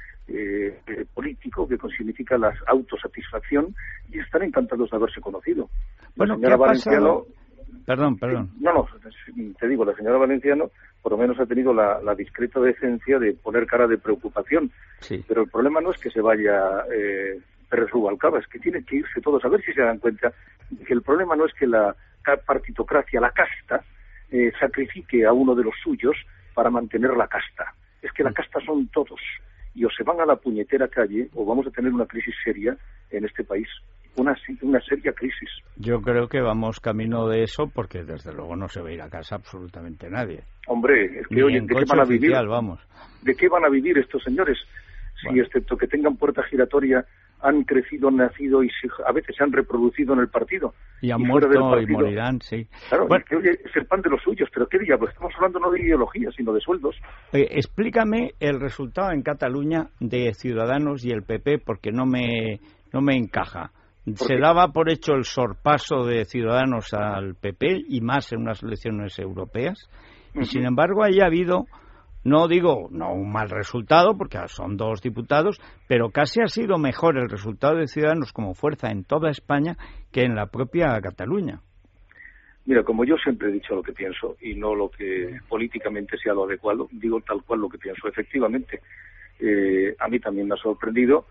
político que significa la autosatisfacción, y están encantados de haberse conocido. Bueno, ¿qué ha pasado? Perdón. No, te digo, la señora Valenciano por lo menos ha tenido la discreta decencia de poner cara de preocupación. Sí. Pero el problema no es que se vaya Pérez Rubalcaba, es que tienen que irse todos, a ver si se dan cuenta de que el problema no es que la partitocracia, la casta, sacrifique a uno de los suyos para mantener la casta. Es que la casta son todos, y o se van a la puñetera calle o vamos a tener una crisis seria en este país. Una seria crisis. Yo creo que vamos camino de eso, porque desde luego no se va a ir a casa absolutamente nadie. Hombre, es que oye, ¿de qué van a vivir? Vamos. ¿De qué van a vivir estos señores? Si excepto que tengan puerta giratoria, han crecido, nacido y a veces se han reproducido en el partido. Y han muerto y morirán, sí. Claro, bueno, que oye, es el pan de los suyos, pero ¿qué diablo? Estamos hablando no de ideología, sino de sueldos. Explícame el resultado en Cataluña de Ciudadanos y el PP, porque no me encaja. Se daba por hecho el sorpaso de Ciudadanos al PP, y más en unas elecciones europeas, y sin embargo ahí ha habido No digo, no un mal resultado, porque son 2 diputados, pero casi ha sido mejor el resultado de Ciudadanos como fuerza en toda España que en la propia Cataluña. Mira, como yo siempre he dicho lo que pienso y no lo que políticamente sea lo adecuado, digo tal cual lo que pienso. Efectivamente, a mí también me ha sorprendido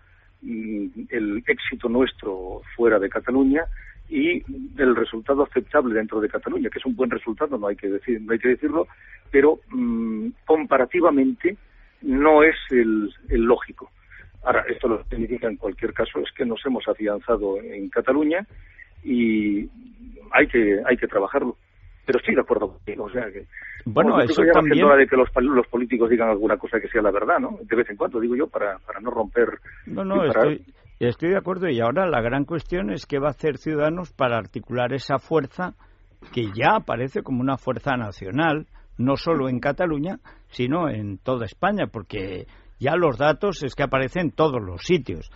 el éxito nuestro fuera de Cataluña y el resultado aceptable dentro de Cataluña, que es un buen resultado, no hay que decirlo, pero comparativamente no es el lógico. Ahora, esto lo que significa en cualquier caso es que nos hemos afianzado en Cataluña y hay que trabajarlo. Pero estoy de acuerdo contigo, o sea que... Bueno, eso ya también... hora de que los políticos digan alguna cosa que sea la verdad, ¿no? De vez en cuando, digo yo, para no romper... No, estoy de acuerdo, y ahora la gran cuestión es qué va a hacer Ciudadanos para articular esa fuerza que ya aparece como una fuerza nacional, no solo en Cataluña, sino en toda España, porque ya los datos es que aparecen en todos los sitios.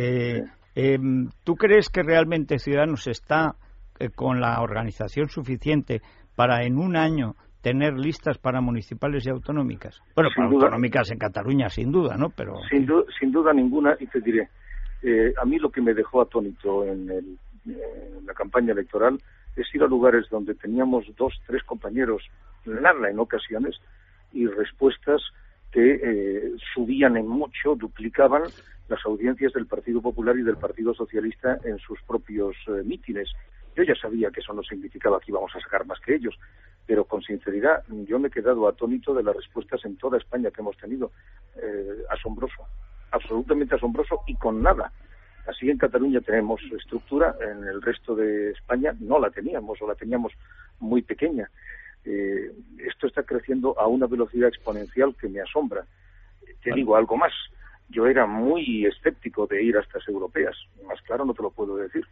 ¿Tú crees que realmente Ciudadanos está con la organización suficiente para en un año tener listas para municipales y autonómicas? Bueno, para autonómicas en Cataluña sin duda, ¿no? Pero sin duda ninguna, y te diré, a mí lo que me dejó atónito en la campaña electoral es ir a lugares donde teníamos 2, 3 compañeros, nada en ocasiones, y respuestas que subían en mucho, duplicaban las audiencias del Partido Popular y del Partido Socialista en sus propios mítines. Yo ya sabía que eso no significaba que íbamos a sacar más que ellos, pero con sinceridad yo me he quedado atónito de las respuestas en toda España que hemos tenido. Asombroso, absolutamente asombroso, y con nada. Así en Cataluña tenemos estructura, en el resto de España no la teníamos, o la teníamos muy pequeña. Esto está creciendo a una velocidad exponencial que me asombra. Te digo algo más, yo era muy escéptico de ir a estas europeas, más claro no te lo puedo decir.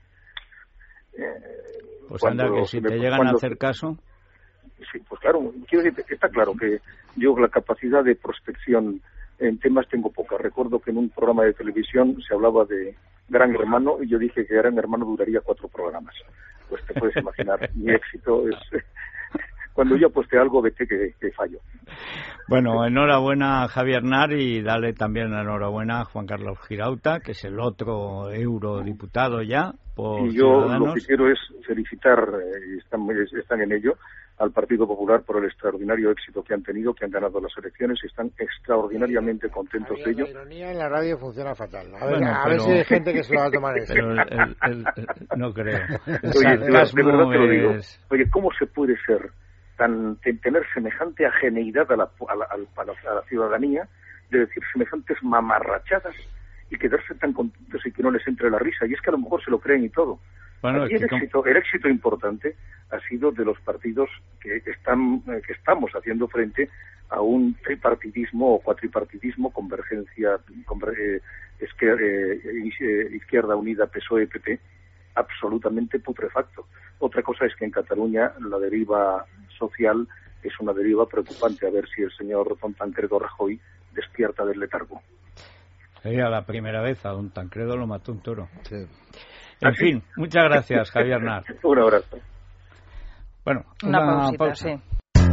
Pues anda, que si te llegan a hacer caso... Sí, pues claro, quiero decir, está claro que yo la capacidad de prospección en temas tengo poca. Recuerdo que en un programa de televisión se hablaba de Gran Hermano y yo dije que Gran Hermano duraría 4 programas. Pues te puedes imaginar, mi éxito es... Cuando yo aposté algo, vete que fallo. Bueno, enhorabuena a Javier Nar y dale también enhorabuena a Juan Carlos Girauta, que es el otro eurodiputado ya por y yo Ciudadanos. Lo que quiero es felicitar, y están en ello, al Partido Popular por el extraordinario éxito que han tenido, que han ganado las elecciones y están extraordinariamente contentos de ello. La ironía en la radio funciona fatal. A ver si hay gente que se lo va a tomar en serio. No creo. Oye, de verdad te lo digo. Oye, ¿cómo se puede ser tener semejante ajeneidad a la ciudadanía, de decir semejantes mamarrachadas y quedarse tan contentos y que no les entre la risa? Y es que a lo mejor se lo creen y todo. Bueno, aquí el éxito importante ha sido de los partidos que estamos haciendo frente a un tripartidismo o cuatripartidismo, convergencia, Izquierda Unida, PSOE, PP, absolutamente putrefacto. Otra cosa es que en Cataluña la deriva social es una deriva preocupante, a ver si el señor don Tancredo Rajoy despierta del letargo. Sería la primera vez a don Tancredo lo mató un toro. Sí. En fin, muchas gracias, Javier Nar. Un abrazo. Bueno, una pausa. Sí.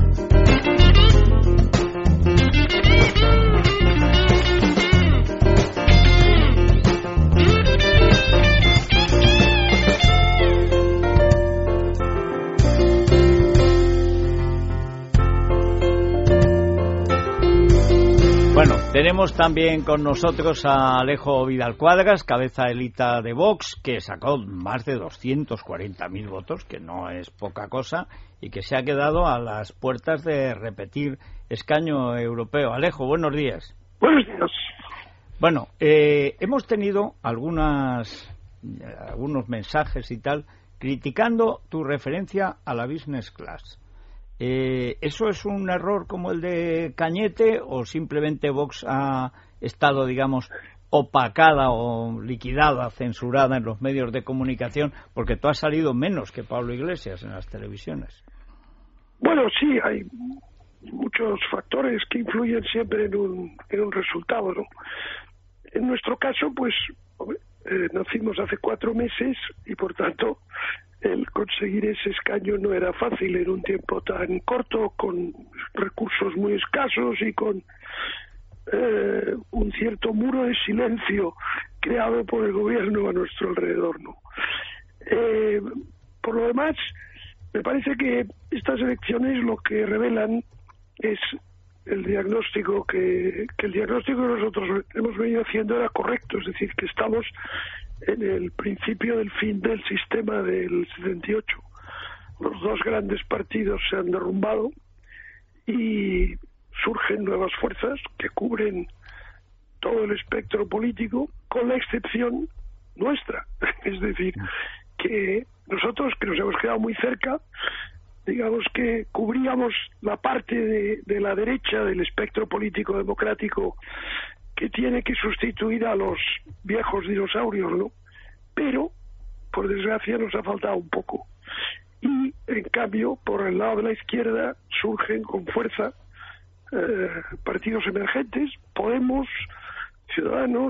Bueno, tenemos también con nosotros a Alejo Vidal Cuadras, cabeza elita de Vox, que sacó más de 240.000 votos, que no es poca cosa, y que se ha quedado a las puertas de repetir escaño europeo. Alejo, buenos días. Buenos días. Bueno, hemos tenido algunos mensajes y tal, criticando tu referencia a la business class. ¿Eso es un error como el de Cañete o simplemente Vox ha estado, digamos, opacada o liquidada, censurada en los medios de comunicación? Porque tú has salido menos que Pablo Iglesias en las televisiones. Bueno, sí, hay muchos factores que influyen siempre en un resultado, ¿no? En nuestro caso, pues, nacimos hace 4 meses y, por tanto, el conseguir ese escaño no era fácil en un tiempo tan corto, con recursos muy escasos y con un cierto muro de silencio creado por el gobierno a nuestro alrededor, ¿no? Por lo demás, me parece que estas elecciones lo que revelan es el diagnóstico que el diagnóstico que nosotros hemos venido haciendo era correcto, es decir, que estamos en el principio del fin del sistema del 78. Los dos grandes partidos se han derrumbado y surgen nuevas fuerzas que cubren todo el espectro político, con la excepción nuestra. Es decir, que nosotros, que nos hemos quedado muy cerca, digamos que cubríamos la parte de la derecha del espectro político democrático que tiene que sustituir a los viejos dinosaurios, ¿no? Pero, por desgracia, nos ha faltado un poco. Y, en cambio, por el lado de la izquierda surgen con fuerza partidos emergentes, Podemos, Ciudadanos,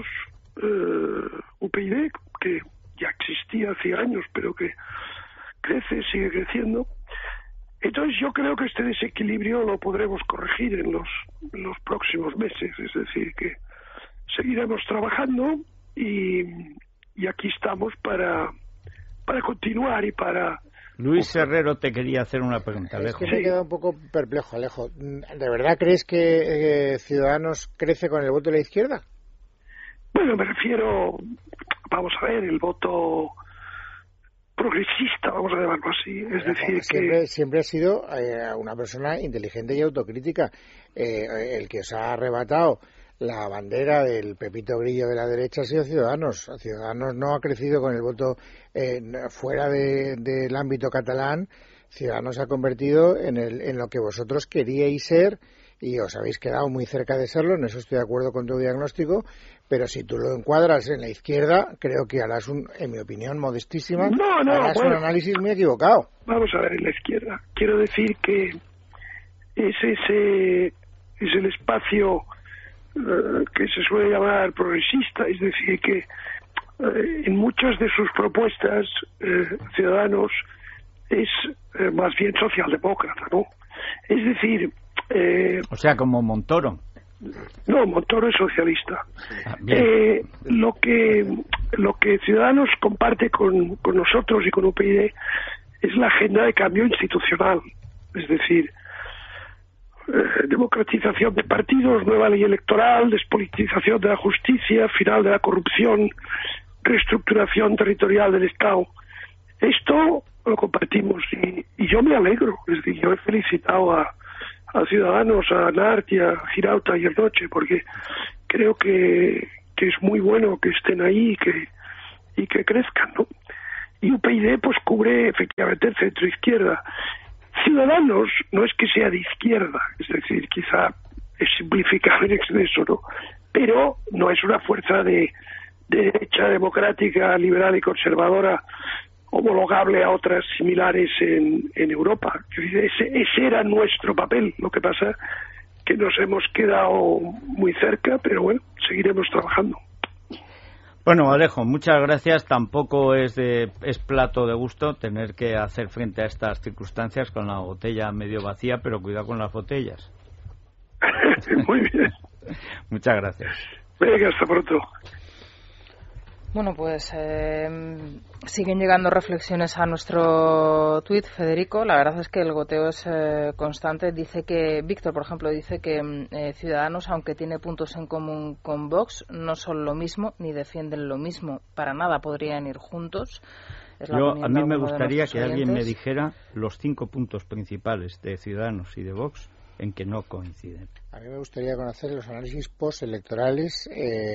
UPyD, que ya existía hace años, pero que crece, sigue creciendo. Entonces yo creo que este desequilibrio lo podremos corregir en los próximos meses, es decir, que seguiremos trabajando y aquí estamos para continuar y para... Luis Herrero te quería hacer una pregunta, Alejo. Es que me he quedado un poco perplejo, Alejo. ¿De verdad crees que Ciudadanos crece con el voto de la izquierda? Bueno, me refiero, vamos a ver, el voto progresista, vamos a llamarlo así. Es decir, siempre ha sido una persona inteligente y autocrítica. El que os ha arrebatado la bandera del Pepito Grillo de la derecha ha sido Ciudadanos. Ciudadanos no ha crecido con el voto fuera del ámbito catalán. Ciudadanos se ha convertido en lo que vosotros queríais ser y os habéis quedado muy cerca de serlo. En eso estoy de acuerdo con tu diagnóstico. Pero si tú lo encuadras en la izquierda, creo que harás en mi opinión modestísima, harás un análisis muy equivocado. Vamos a ver, en la izquierda. Quiero decir que es el espacio que se suele llamar progresista, es decir, que en muchas de sus propuestas Ciudadanos es más bien socialdemócrata, ¿no? Es decir... o sea, como Montoro. No, Montoro es socialista. Lo que Ciudadanos comparte con nosotros y con UPyD es la agenda de cambio institucional, es decir, democratización de partidos, nueva ley electoral, despolitización de la justicia, final de la corrupción, reestructuración territorial del Estado. Esto lo compartimos y yo me alegro, es decir, yo he felicitado a Ciudadanos, a Nart y a Girauta y a Noche, porque creo que es muy bueno que estén ahí y que crezcan, ¿no? Y UPyD pues cubre efectivamente el centro izquierda. Ciudadanos no es que sea de izquierda, es decir, quizá es simplificado en exceso, ¿no? Pero no es una fuerza de derecha democrática, liberal y conservadora homologable a otras similares en Europa. Ese era nuestro papel. Lo que pasa que nos hemos quedado muy cerca, pero bueno, seguiremos trabajando. Bueno, Alejo, muchas gracias. Tampoco es plato de gusto tener que hacer frente a estas circunstancias con la botella medio vacía, pero cuidado con las botellas. Muy bien. Muchas gracias. Venga, hasta pronto. Bueno, pues siguen llegando reflexiones a nuestro tuit, Federico. La verdad es que el goteo es constante. Dice que, Víctor, por ejemplo, dice que Ciudadanos, aunque tiene puntos en común con Vox, no son lo mismo ni defienden lo mismo. Para nada podrían ir juntos. A mí me gustaría que alguien me dijera los 5 puntos principales de Ciudadanos y de Vox en que no coinciden. A mí me gustaría conocer los análisis postelectorales,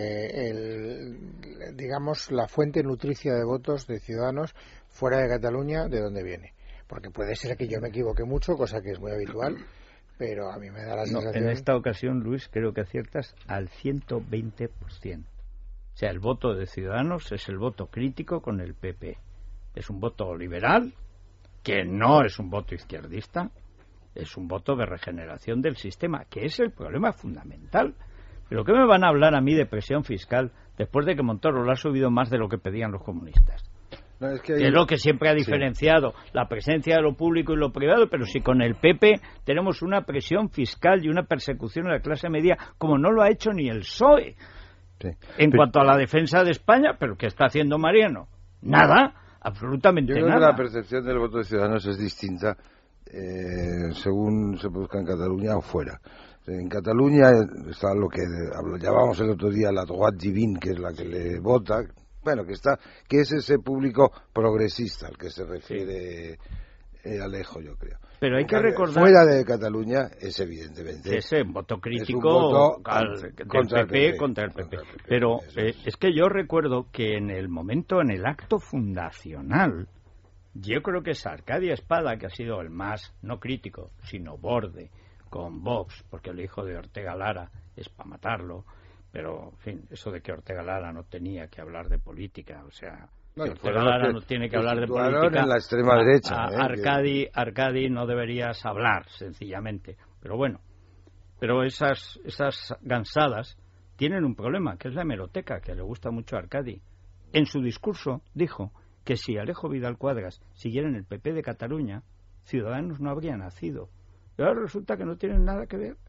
digamos, la fuente nutricia de votos de Ciudadanos fuera de Cataluña, de dónde viene. Porque puede ser que yo me equivoque mucho, cosa que es muy habitual, pero a mí me da la sensación... En esta ocasión, Luis, creo que aciertas al 120%. O sea, el voto de Ciudadanos es el voto crítico con el PP. Es un voto liberal, que no es un voto izquierdista, es un voto de regeneración del sistema, que es el problema fundamental. ¿Pero qué me van a hablar a mí de presión fiscal después de que Montoro lo ha subido más de lo que pedían los comunistas? que es lo que siempre ha diferenciado la presencia de lo público y lo privado, pero si con el PP tenemos una presión fiscal y una persecución a la clase media como no lo ha hecho ni el PSOE en cuanto a la defensa de España, pero ¿qué está haciendo Mariano? Nada, absolutamente nada. Yo creo que la percepción del voto de Ciudadanos es distinta según se produzca en Cataluña o fuera. En Cataluña está lo que llamábamos el otro día la droite divine, que es la que le vota, bueno, que es ese público progresista al que se refiere Alejo, yo creo. Pero hay que recordar... Fuera de Cataluña es evidentemente... Ese voto crítico contra el PP. Pero es que yo recuerdo que en el acto fundacional, yo creo que es Arcadia Espada, que ha sido el más, no crítico, sino borde, con Vox, porque el hijo de Ortega Lara es para matarlo, pero, en fin, eso de que Ortega Lara no tenía que hablar de política, o sea... No, Ortega Lara no tiene que hablar de política. En la extrema derecha. Arcadi no deberías hablar, sencillamente. Pero bueno, pero esas gansadas tienen un problema, que es la hemeroteca, que le gusta mucho a Arcadi. En su discurso dijo que si Alejo Vidal Quadras siguiera en el PP de Cataluña, Ciudadanos no habría nacido. Y ahora resulta que no tienen nada que ver.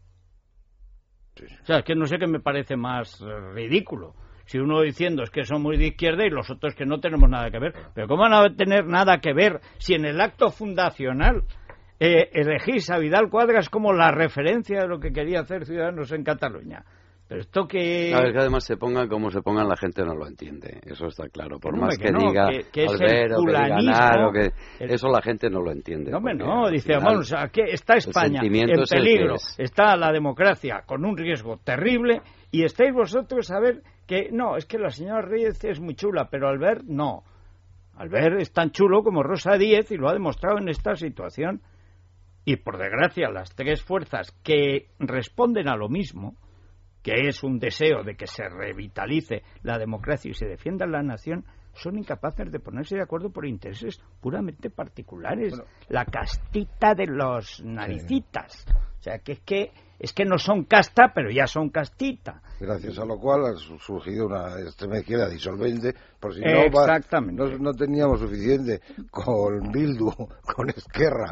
O sea, es que no sé qué me parece más ridículo. Si uno diciendo es que son muy de izquierda y los otros que no tenemos nada que ver. Pero ¿cómo van a tener nada que ver si en el acto fundacional elegís a Vidal Quadras como la referencia de lo que quería hacer Ciudadanos en Cataluña? Pero esto que... A ver, que además se pongan como se pongan, la gente no lo entiende. Eso está claro. Por más que diga Albert o que diga Naro, eso la gente no lo entiende. Dice, vamos, aquí está España en peligro, está la democracia con un riesgo terrible y estáis vosotros a ver que no, es que la señora Reyes es muy chula, pero Albert no. Albert es tan chulo como Rosa Díez y lo ha demostrado en esta situación. Y por desgracia, las tres fuerzas que responden a lo mismo, que es un deseo de que se revitalice la democracia y se defienda la nación, son incapaces de ponerse de acuerdo por intereses puramente particulares. Bueno, la castita de los naricitas. Sí. O sea, que es que no son casta, pero ya son castita. Gracias a lo cual ha surgido una extrema izquierda disolvente, por si no teníamos suficiente con Bildu, con Esquerra,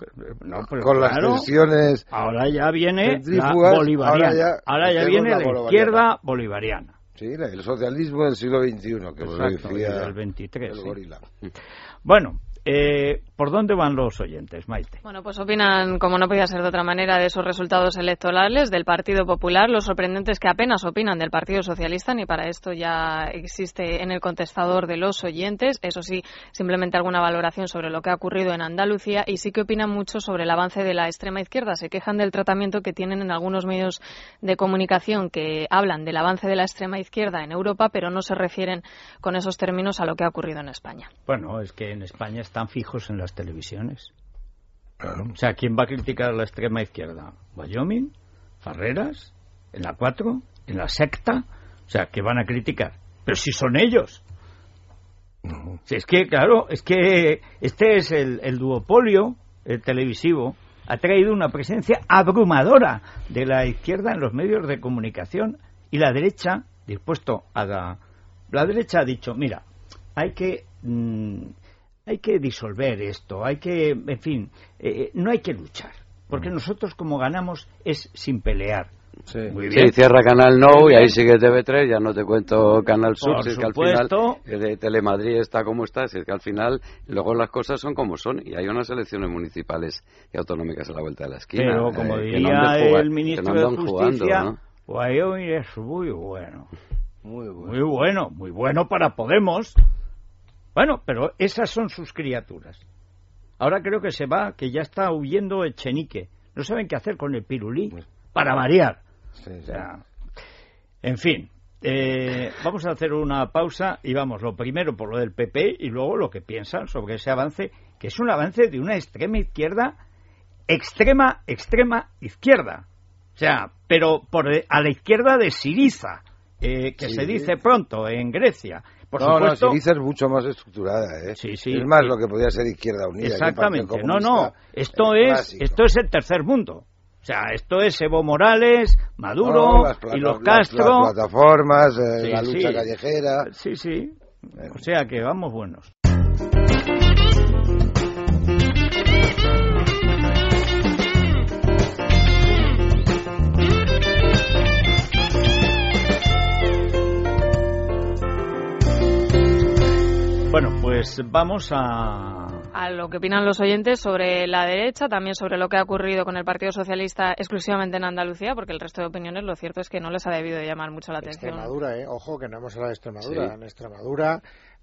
con las tensiones. Ahora ya viene la bolivariana. Ahora ya viene la izquierda bolivariana. Sí, el socialismo del siglo XXI, que lo decía el 23, el gorila. Bueno, ¿por dónde van los oyentes, Maite? Bueno, pues opinan, como no podía ser de otra manera, de esos resultados electorales del Partido Popular. Lo sorprendente es que apenas opinan del Partido Socialista, ni para esto ya existe en el contestador de los oyentes. Eso sí, simplemente alguna valoración sobre lo que ha ocurrido en Andalucía, y sí que opinan mucho sobre el avance de la extrema izquierda. Se quejan del tratamiento que tienen en algunos medios de comunicación que hablan del avance de la extrema izquierda en Europa, pero no se refieren con esos términos a lo que ha ocurrido en España. Bueno, es que en España están fijos en las televisiones. O sea, ¿quién va a criticar a la extrema izquierda? ¿Wyoming? ¿Farreras? ¿En la 4? ¿En la secta? O sea, ¿qué van a criticar? Pero si son ellos. Si es que, claro, es que este es el duopolio televisivo. Ha traído una presencia abrumadora de la izquierda en los medios de comunicación, y la derecha, dispuesto a la derecha ha dicho, mira, hay que disolver esto, en fin, no hay que luchar, porque nosotros como ganamos es sin pelear. Sí. Muy bien. Sí, cierra Canal Nou y ahí sigue TV3, ya no te cuento Canal Sur, si es que al final de Telemadrid está como está, si es que al final luego las cosas son como son, y hay unas elecciones municipales y autonómicas a la vuelta de la esquina. Pero como diría el ministro de Justicia, Wyoming es muy bueno. Muy bueno para Podemos. Bueno, pero esas son sus criaturas. Ahora creo que se va, que ya está huyendo Echenique. No saben qué hacer con el pirulí, para variar. Sí. O sea, en fin, vamos a hacer una pausa y vamos, lo primero por lo del PP y luego lo que piensan sobre ese avance, que es un avance de una extrema izquierda, extrema izquierda. O sea, pero a la izquierda de Syriza, que se dice pronto en Grecia. Por supuesto, Syriza es mucho más estructurada, Sí, es más lo que podía ser Izquierda Unida. Exactamente. Esto es el tercer mundo. O sea, esto es Evo Morales, Maduro y los Castro. Las plataformas, la lucha callejera. Sí. O sea que vamos buenos. Bueno, pues vamos a lo que opinan los oyentes sobre la derecha, también sobre lo que ha ocurrido con el Partido Socialista exclusivamente en Andalucía, porque el resto de opiniones lo cierto es que no les ha debido de llamar mucho la atención. Extremadura, ojo, que no hemos hablado de Extremadura. Sí. En Extremadura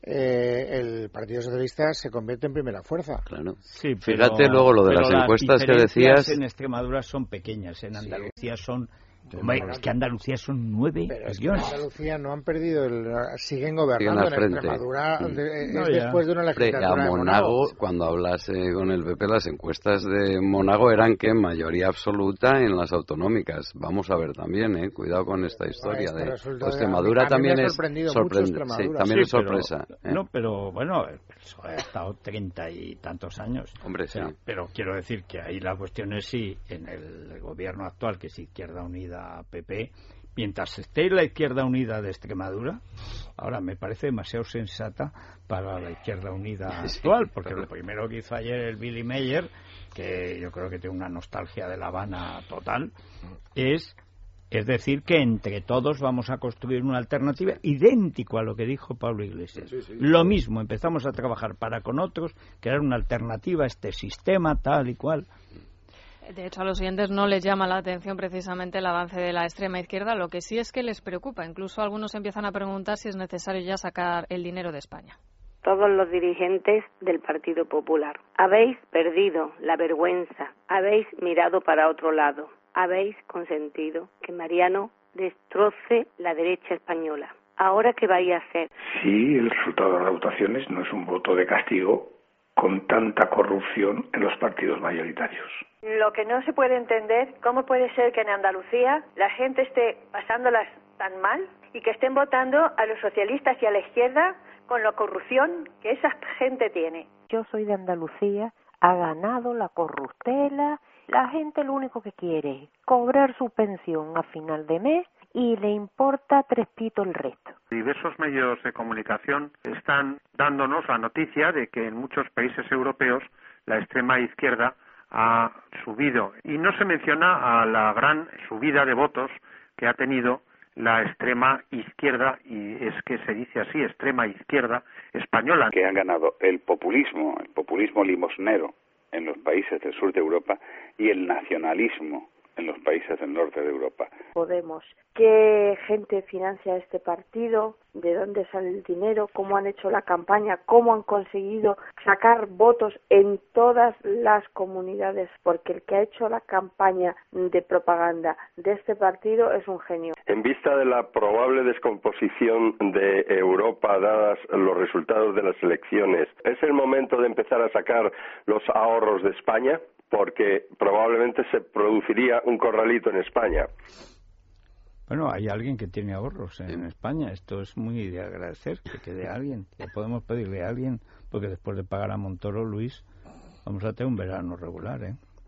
el Partido Socialista se convierte en primera fuerza. Claro. Sí, fíjate luego lo de las encuestas que decías. En Extremadura son pequeñas, en Andalucía son... Es que Andalucía son 9 millones. En Andalucía no han perdido, siguen gobernando. En Extremadura después de una legislatura a Monago, cuando hablas con el PP, las encuestas de Monago eran que mayoría absoluta en las autonómicas. Vamos a ver también, cuidado con esta historia de Extremadura. También es sorprendente. Sí, también es sorpresa. Pero bueno, eso ha estado 30 y tantos años. Hombre, sí. Pero quiero decir que ahí la cuestión es si en el gobierno actual, que es Izquierda Unida PP, mientras esté la Izquierda Unida de Extremadura, ahora me parece demasiado sensata para la Izquierda Unida actual, porque lo primero que hizo ayer el Billy Meyer, que yo creo que tiene una nostalgia de La Habana total, es decir que entre todos vamos a construir una alternativa idéntico a lo que dijo Pablo Iglesias. Lo mismo, empezamos a trabajar para con otros, crear una alternativa a este sistema tal y cual. De hecho, a los oyentes no les llama la atención precisamente el avance de la extrema izquierda, lo que sí es que les preocupa. Incluso algunos empiezan a preguntar si es necesario ya sacar el dinero de España. Todos los dirigentes del Partido Popular, habéis perdido la vergüenza, habéis mirado para otro lado, habéis consentido que Mariano destroce la derecha española. ¿Ahora qué vais a hacer? Sí, el resultado de las votaciones no es un voto de castigo con tanta corrupción en los partidos mayoritarios. Lo que no se puede entender, ¿cómo puede ser que en Andalucía la gente esté pasándolas tan mal y que estén votando a los socialistas y a la izquierda con la corrupción que esa gente tiene? Yo soy de Andalucía, ha ganado la corruptela, la gente lo único que quiere es cobrar su pensión a final de mes y le importa 3 pitos el resto. Diversos medios de comunicación están dándonos la noticia de que en muchos países europeos la extrema izquierda ha subido y no se menciona a la gran subida de votos que ha tenido la extrema izquierda, y es que se dice así, extrema izquierda española. Que han ganado el populismo limosnero en los países del sur de Europa y el nacionalismo en los países del norte de Europa. Podemos. ¿Qué gente financia este partido? ¿De dónde sale el dinero? ¿Cómo han hecho la campaña? ¿Cómo han conseguido sacar votos en todas las comunidades? Porque el que ha hecho la campaña de propaganda de este partido es un genio. En vista de la probable descomposición de Europa, dadas los resultados de las elecciones, ¿es el momento de empezar a sacar los ahorros de España? Porque probablemente se produciría un corralito en España. Bueno, hay alguien que tiene ahorros en España. Esto es muy de agradecer, que quede alguien. Le podemos pedirle a alguien, porque después de pagar a Montoro, Luis, vamos a tener un verano regular,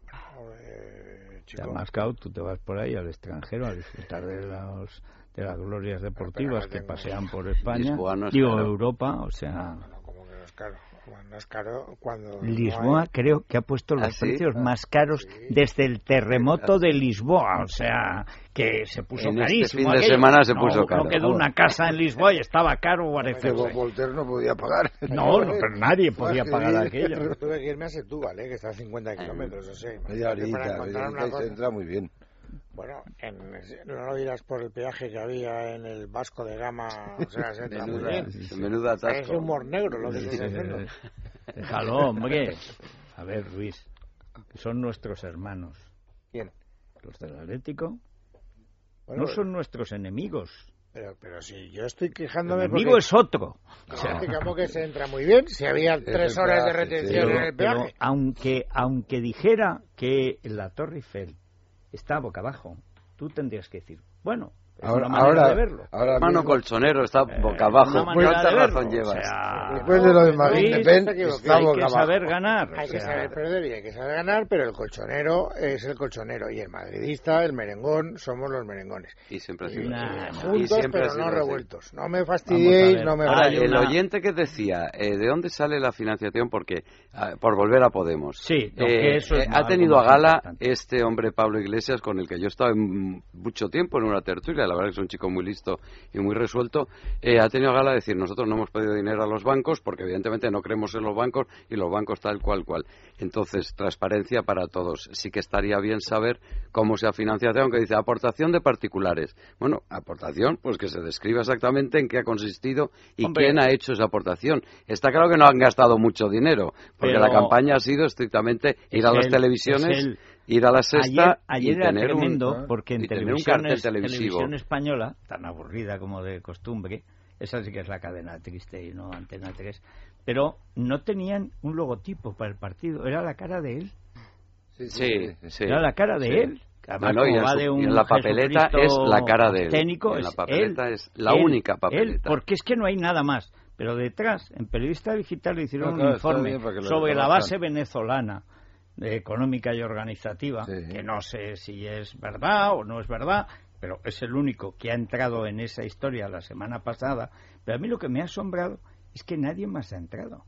Además, claro, tú te vas por ahí al extranjero a disfrutar de las glorias deportivas que pasean por España. Europa, o sea... No es caro cuando Lisboa creo que ha puesto los precios más caros desde el terremoto de Lisboa, o sea, que se puso carísimo. Este fin de semana se puso caro. No quedó una casa en Lisboa y estaba caro. Voltaire no podía pagar. No, pero nadie podía pagar aquello. Tuve que irme a Setúbal, que está a 50 kilómetros, o sea. Media horita, entra muy bien. Bueno, no lo dirás por el peaje que había en el Vasco de Gama, o sea, se entra muy bien. Menuda atasco. Es humor negro lo que estás haciendo. Déjalo, hombre. A ver, Luis, son nuestros hermanos. ¿Quién? Los del Atlético. Bueno, no son nuestros enemigos. Pero si yo estoy quejándome... El enemigo es otro. O sea, digamos que se entra muy bien, si había 3 horas de retención en el peaje. Pero aunque dijera que la Torre Eiffel está boca abajo, tú tendrías que decir, bueno, Ahora de verlo. Mano colchonero está boca abajo. ¿Cuánta razón llevas? Después de lo de Madrid, hay que saber ganar. Hay que saber perder y hay que saber ganar, pero el colchonero es el colchonero y el madridista, el merengón, somos los merengones. Y siempre ha sido juntos, pero no revueltos. No me fastidiéis, no me vayáis. El oyente que decía, ¿de dónde sale la financiación? Porque por volver a Podemos. Sí, eso ha tenido a gala este hombre Pablo Iglesias, con el que yo he estado mucho tiempo en una tertulia. La verdad que es un chico muy listo y muy resuelto. Ha tenido a gala decir, nosotros no hemos pedido dinero a los bancos porque evidentemente no creemos en los bancos y los bancos tal cual. Entonces, transparencia para todos. Sí que estaría bien saber cómo se ha financiado, aunque dice aportación de particulares. Bueno, aportación, pues que se describa exactamente en qué ha consistido y quién ha hecho esa aportación. Está claro que no han gastado mucho dinero, porque la campaña ha sido estrictamente ir a las televisiones, ir a la Sexta ayer y era tener tremendo, porque en televisión española, tan aburrida como de costumbre, esa sí que es la cadena triste y no Antena 3, pero no tenían un logotipo para el partido, era la cara de él. Sí. Era la cara de él. Además, y en la papeleta es la cara de él. Técnico, en la papeleta es la única papeleta. Porque es que no hay nada más. Pero detrás, en Periodista Digital, le hicieron un informe sobre la base venezolana económica y organizativa, que no sé si es verdad o no es verdad, pero es el único que ha entrado en esa historia la semana pasada. Pero a mí lo que me ha asombrado es que nadie más ha entrado.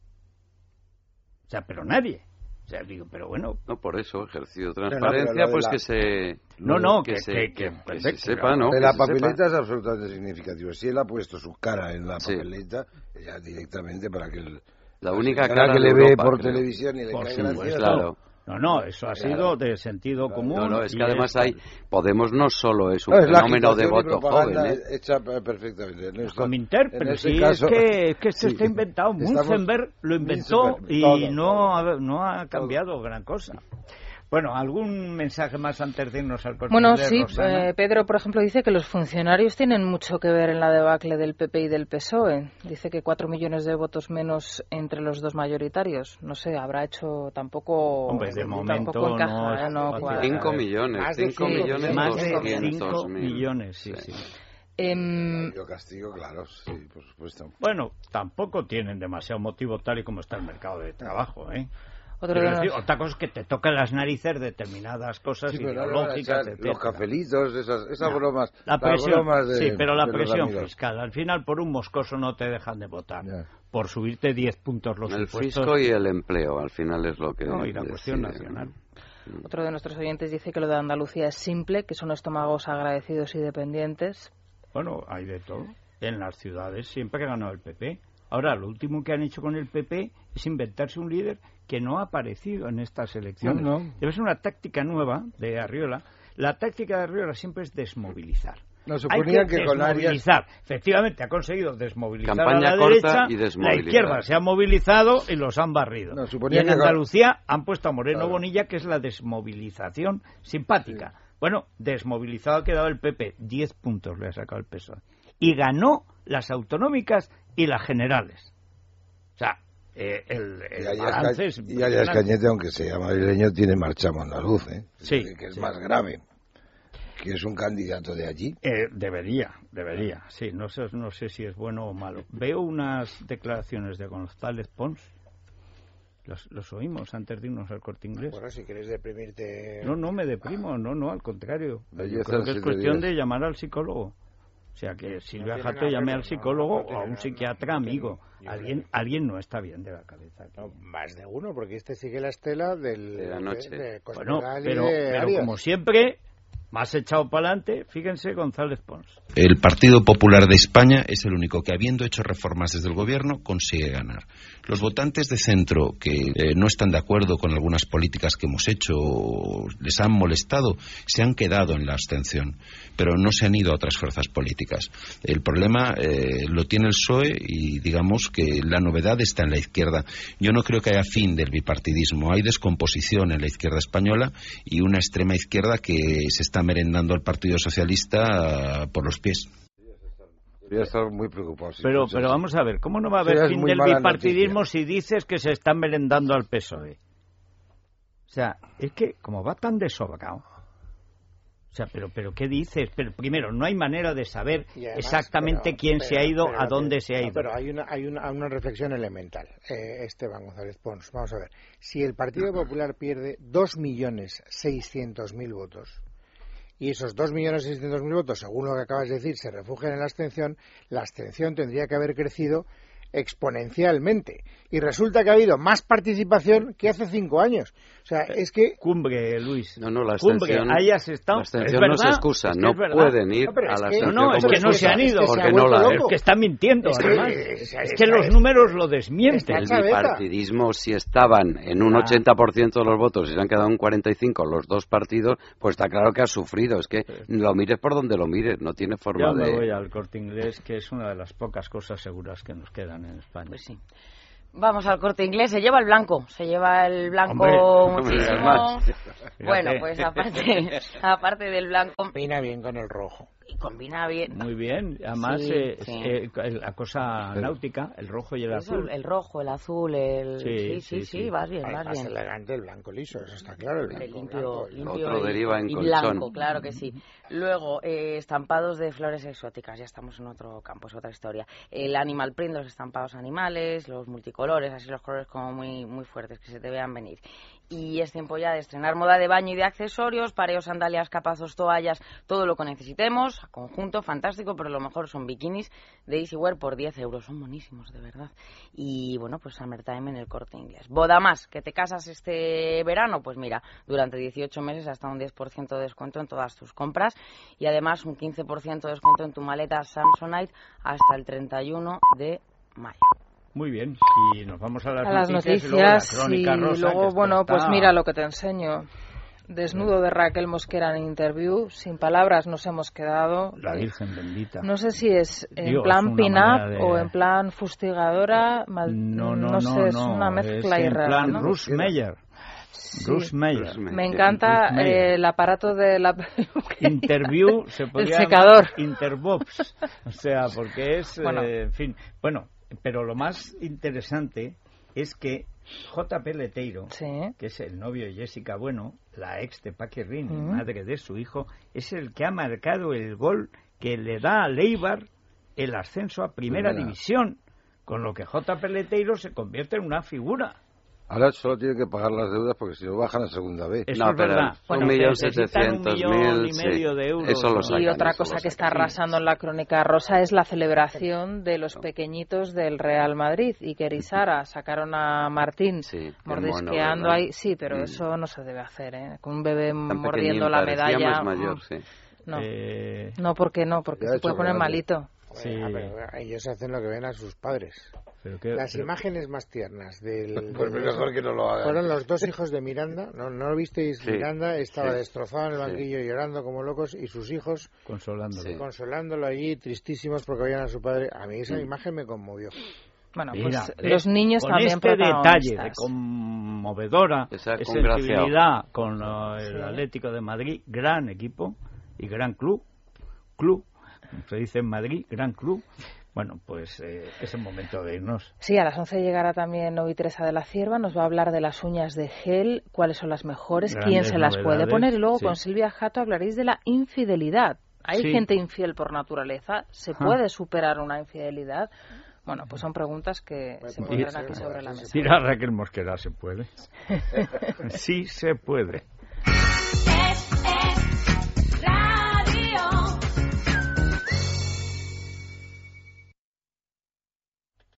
O sea, pero nadie. O sea, digo, pero bueno... No, por eso, ejercicio de transparencia, pues que se... que se sepa, ¿no? De la papeleta es absolutamente significativo. Si él ha puesto su cara en la papeleta, ya directamente para que... La única cara que le Europa, ve por televisión y le cae gracia. Claro. No, eso ha sido de sentido común. No, es que además Podemos no solo es un fenómeno de voto joven. Hecha perfectamente. Cominter, pero sí, caso, es que esto está inventado. Munzenberg lo inventó y no ha cambiado gran cosa. Bueno, ¿algún mensaje más antes de irnos al corte? Bueno, sí, Pedro, por ejemplo, dice que los funcionarios tienen mucho que ver en la debacle del PP y del PSOE. Dice que 4 millones de votos menos entre los dos mayoritarios. No sé, habrá hecho tampoco... Hombre, de momento tampoco encaja, no 5 millones, 5 millones, más de 5 millones, sí. Yo castigo, claro, sí, por supuesto. Bueno, tampoco tienen demasiado motivo tal y como está el mercado de trabajo, otra cosa es que te tocan las narices determinadas cosas ideológicas, los cafelitos, esas bromas. La presión, pero la presión fiscal. Al final, por un moscoso no te dejan de votar. Por subirte 10 puntos los impuestos. El fisco y el empleo, al final es lo que... y la cuestión nacional. Otro de nuestros oyentes dice que lo de Andalucía es simple, que son estómagos agradecidos y dependientes. Bueno, hay de todo. En las ciudades siempre ha ganado el PP. Ahora, lo último que han hecho con el PP es inventarse un líder que no ha aparecido en estas elecciones. Debe ser una táctica nueva de Arriola. La táctica de Arriola siempre es desmovilizar. No, suponía que con Arias... Efectivamente, ha conseguido desmovilizar campaña a la corta derecha, la izquierda se ha movilizado y los han barrido. Y en Andalucía han puesto a Moreno Bonilla, que es la desmovilización simpática. Sí. Bueno, desmovilizado ha quedado el PP, 10 puntos le ha sacado el PSOE. Y ganó las autonómicas y las generales. O sea, el balance es... Y Arias Cañete, aunque sea madrileño, tiene marchamo andaluz, Sí. Que es más grave. Que es un candidato de allí. Debería, sí. No sé si es bueno o malo. Veo unas declaraciones de González Pons. Los oímos antes de irnos al Corte Inglés. Bueno, si quieres deprimirte... No me deprimo, no, al contrario. Yo creo que es cuestión de llamar al psicólogo. O sea, que Silvia Jato llame al psicólogo o a un psiquiatra amigo. Alguien no está bien de la cabeza. No, más de uno, porque este sigue la estela de la noche. Bueno, pero como siempre... Más echado para adelante, fíjense, González Pons. El Partido Popular de España es el único que, habiendo hecho reformas desde el gobierno, consigue ganar. Los votantes de centro que no están de acuerdo con algunas políticas que hemos hecho o les han molestado, se han quedado en la abstención, pero no se han ido a otras fuerzas políticas. El problema lo tiene el PSOE y digamos que la novedad está en la izquierda. Yo no creo que haya fin del bipartidismo. Hay descomposición en la izquierda española y una extrema izquierda que se está merendando al Partido Socialista por los pies. Voy a estar muy preocupado. Pero vamos a ver, ¿cómo no va a haber fin del bipartidismo si dices que se están merendando al PSOE? O sea, es que como va tan desobrado, O sea, pero ¿qué dices? Pero primero, no hay manera de saber exactamente quién se ha ido, a dónde se ha ido. Pero hay una reflexión elemental, Esteban González Pons. Vamos a ver. Si el Partido Popular pierde 2.600.000 votos, y esos 2.600.000 votos, según lo que acabas de decir, se refugian en la abstención tendría que haber crecido exponencialmente. Y resulta que ha habido más participación que hace 5 años. O sea, es que... Cumbre, Luis. No, la abstención, hayas estado... La abstención no se excusa, no pueden ir a la abstención. No, es que no se han ido. Porque no la es que está mintiendo, además. Es que los números lo desmienten. El bipartidismo, si estaban en un 80% de los votos y se han quedado en 45% los dos partidos, pues está claro que ha sufrido. Es que lo mires por donde lo mires, no tiene forma de... Yo me voy al Corte Inglés, que es una de las pocas cosas seguras que nos quedan en España. Pues sí. Vamos al Corte Inglés, se lleva el blanco muchísimo. Bueno, pues aparte del blanco... Combina bien con el rojo. Y combina bien. Muy bien, además la cosa náutica, el rojo y el azul. El rojo, el azul, sí, vas bien, vas bien. Es elegante el blanco liso, eso está claro. El limpio otro deriva en y colchón. Blanco, claro que sí. Luego, estampados de flores exóticas, ya estamos en otro campo, es otra historia. El animal print, los estampados animales, los multicolores, así los colores como muy, muy fuertes, que se te vean venir. Y es tiempo ya de estrenar moda de baño y de accesorios, pareos, sandalias, capazos, toallas, todo lo que necesitemos, conjunto, fantástico, pero lo mejor son bikinis de Easywear por 10 euros, son buenísimos, de verdad. Y bueno, pues Summertime en el Corte Inglés. Boda más, que te casas este verano, pues mira, durante 18 meses hasta un 10% de descuento en todas tus compras y además un 15% de descuento en tu maleta Samsonite hasta el 31 de mayo. Muy bien, y nos vamos a las noticias y luego la crónica rosa. Luego, bueno, pues mira lo que te enseño. Desnudo de Raquel Mosquera en Interview, sin palabras nos hemos quedado. La Virgen bendita. No sé si es en plan pin-up o en plan fustigadora, no sé, es una mezcla es rara. En plan ¿no? Russ Meyer. Sí. Russ Meyer. Me encanta el aparato de la Interview, se podría el secador. Interbox, o sea, porque es, en fin, bueno, pero lo más interesante es que J.P. Leteiro, que es el novio de Jessica Bueno, la ex de Paquirrín, madre de su hijo, es el que ha marcado el gol que le da a Leibar el ascenso a Primera División, con lo que J.P. Leteiro se convierte en una figura. Ahora solo tiene que pagar las deudas porque si no bajan a segunda vez. Eso es verdad. 1.700.000 de euros. Eso lo sacan, y otra cosa que está arrasando en la crónica rosa es la celebración de los pequeñitos del Real Madrid. Iker y Sara sacaron a Martín mordisqueando ahí. Sí, pero eso no se debe hacer, con un bebé mordiendo la medalla. Mayor, no, porque se puede poner malito. Sí. Ellos hacen lo que ven a sus padres. Las imágenes más tiernas pues mejor que no lo hagan. Fueron los dos hijos de Miranda. ¿No lo visteis? Sí. Miranda estaba destrozado en el banquillo llorando como locos y sus hijos consolándolo allí, tristísimos porque veían a su padre. A mí esa imagen me conmovió. Bueno, pues los niños con también este detalle de conmovedora sensibilidad con el Atlético de Madrid, gran equipo y gran club, se dice en Madrid, gran club. Bueno, pues es el momento de irnos. Sí, a las 11 llegará también Novi Teresa de la Cierva, nos va a hablar de las uñas de gel, cuáles son las mejores, quién se las puede poner, y luego con Silvia Jato hablaréis de la infidelidad. ¿Hay gente infiel por naturaleza? ¿Se puede superar una infidelidad? Bueno, pues son preguntas que se pondrán aquí sobre la mesa. Mira, Raquel Mosquera, ¿se puede? Sí se puede.